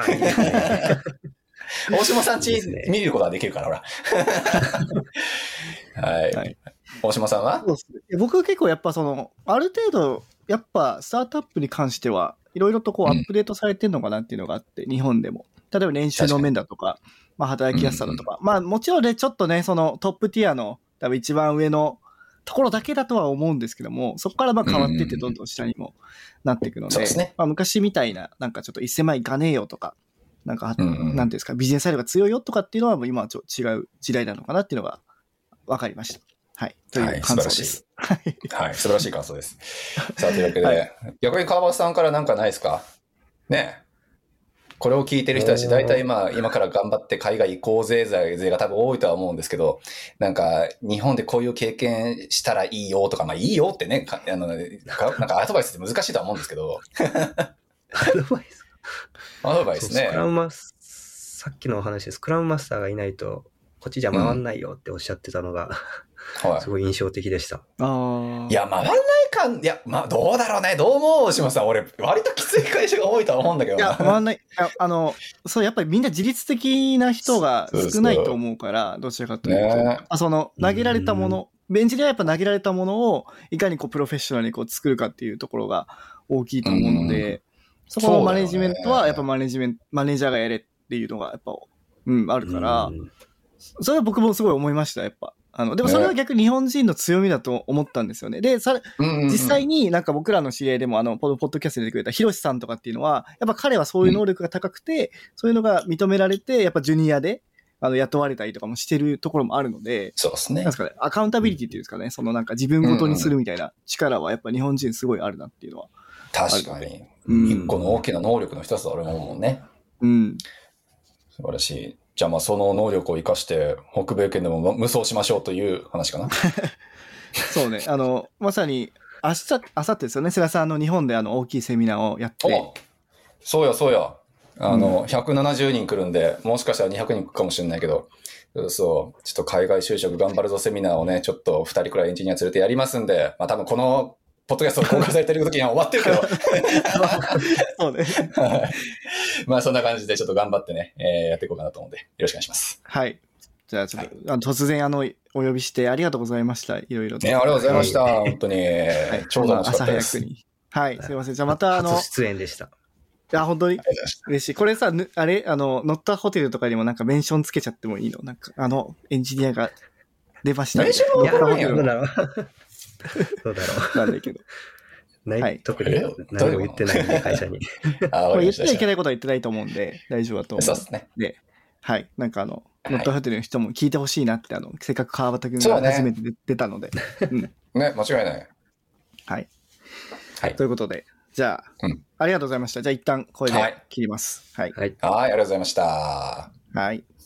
大島さんち見ることはできるから、ほら。はい。はい大島さんは？ そうですね、僕結構やっぱそのある程度やっぱスタートアップに関してはいろいろとこうアップデートされてるのかなっていうのがあって、うん、日本でも例えば年収の面だとか、まあ、働きやすさだとか、うんうん、まあもちろんねちょっとねそのトップティアの多分一番上のところだけだとは思うんですけども、そこからまあ変わっていってどんどん下にもなっていくので、うんうんねまあ、昔みたいななんかちょっとせんまんいかねえよとかなんか、うんうん、なんていうんですかビジネスサイドが強いよとかっていうのはもう今はちょっと違う時代なのかなっていうのが分かりました。はい。という感想です。 はい。はい。素晴らしい感想です。さあ、というわけで、はい、逆に川端さんから何かないですかね。これを聞いてる人たち、大体まあ、今から頑張って海外行こうぜ勢が多分多いとは思うんですけど、なんか、日本でこういう経験したらいいよとか、まあいいよってね、あの、なんかアドバイスって難しいとは思うんですけど。 アドバイスアドバイスね。 スクラムマス、さっきのお話でスクラムマスターがいないと、こっちじゃ回んないよっておっしゃってたのが、うん、すごい印象的でした。 あいや、回んないかん、いや、まあ、どうだろうね。どう思う大島さん。俺、割ときつい会社が多いとは思うんだけどな。 いや、回んない。あの、そう、やっぱりみんな自律的な人が少ないと思うから、どちらかというと。ね、あその、投げられたもの、ベンチではやっぱ投げられたものを、いかにこう、プロフェッショナルにこう、作るかっていうところが大きいと思うので、うん、そこのマネジメントは、やっぱマネジメント、マネージャーがやれっていうのが、やっぱ、うん、あるから、うんそれは僕もすごい思いました、やっぱ。 あの、でもそれは逆に日本人の強みだと思ったんですよね。で、さ、 うんうんうん、 実際になんか僕らの知り合いでもあの、ポッドキャストで出てくれたヒロシさんとかっていうのは、やっぱ彼はそういう能力が高くて、うん、そういうのが認められて、やっぱジュニアで、あの、雇われたりとかもしてるところもあるので、 そうですね。 なんですかね、アカウンタビリティっていうんですかね、そのなんか自分ごとにするみたいな力はやっぱ日本人すごいあるなっていうのは。 確かに。一個の大きな能力の一つだと思うもんね。 うん。 素晴らしい。じゃあまあその能力を生かして北米圏でも無双しましょうという話かな。 そうね。あの、まさに明日、明後日ですよね。菅さん、あの日本であの大きいセミナーをやって。 おそうやそうや。あの、うん、ひゃくななじゅうにん来るんで、もしかしたらにひゃくにん来るかもしれないけど、そう、ちょっと海外就職頑張るぞセミナーをね、ちょっとふたりくらいエンジニア連れてやりますんで、まあ多分このポッドキャストを公開されてる時には終わってるけど。 そうね。 まあそんな感じでちょっと頑張ってね、えー、やっていこうかなと思うんで、よろしくお願いします。 はい。じゃあちょっと、はい、あの突然あの、お呼びしてありがとうございました。いろいろと。 ね、ありがとうございました。はい、本当に。はい、超楽しかったです。 朝早くに。はい、すいません。じゃあまたあの。 初出演でした。 いや、本当に嬉しい。これさ、あれ、あの、乗ったホテルとかにもなんかメンションつけちゃってもいいの？なんか、あの、エンジニアが出ました。 メンションはどうだろう。どうだろう。 なんだけど。 ない、はい、特に何も言ってないんで、会社に。 あ言ってはいけないことは言ってないと思うんで、大丈夫だと思う。 そうですね。 で、はい。なんかあの、乗ったホテルの人も聞いてほしいなって、あの、せっかく川端くんが初めて出たので。 うん。ね、間違いない。 はい。 はい。 ということで、じゃあ、うん、ありがとうございました。じゃあ一旦これで切ります。はい。 はい。はい、ありがとうございました。 はい。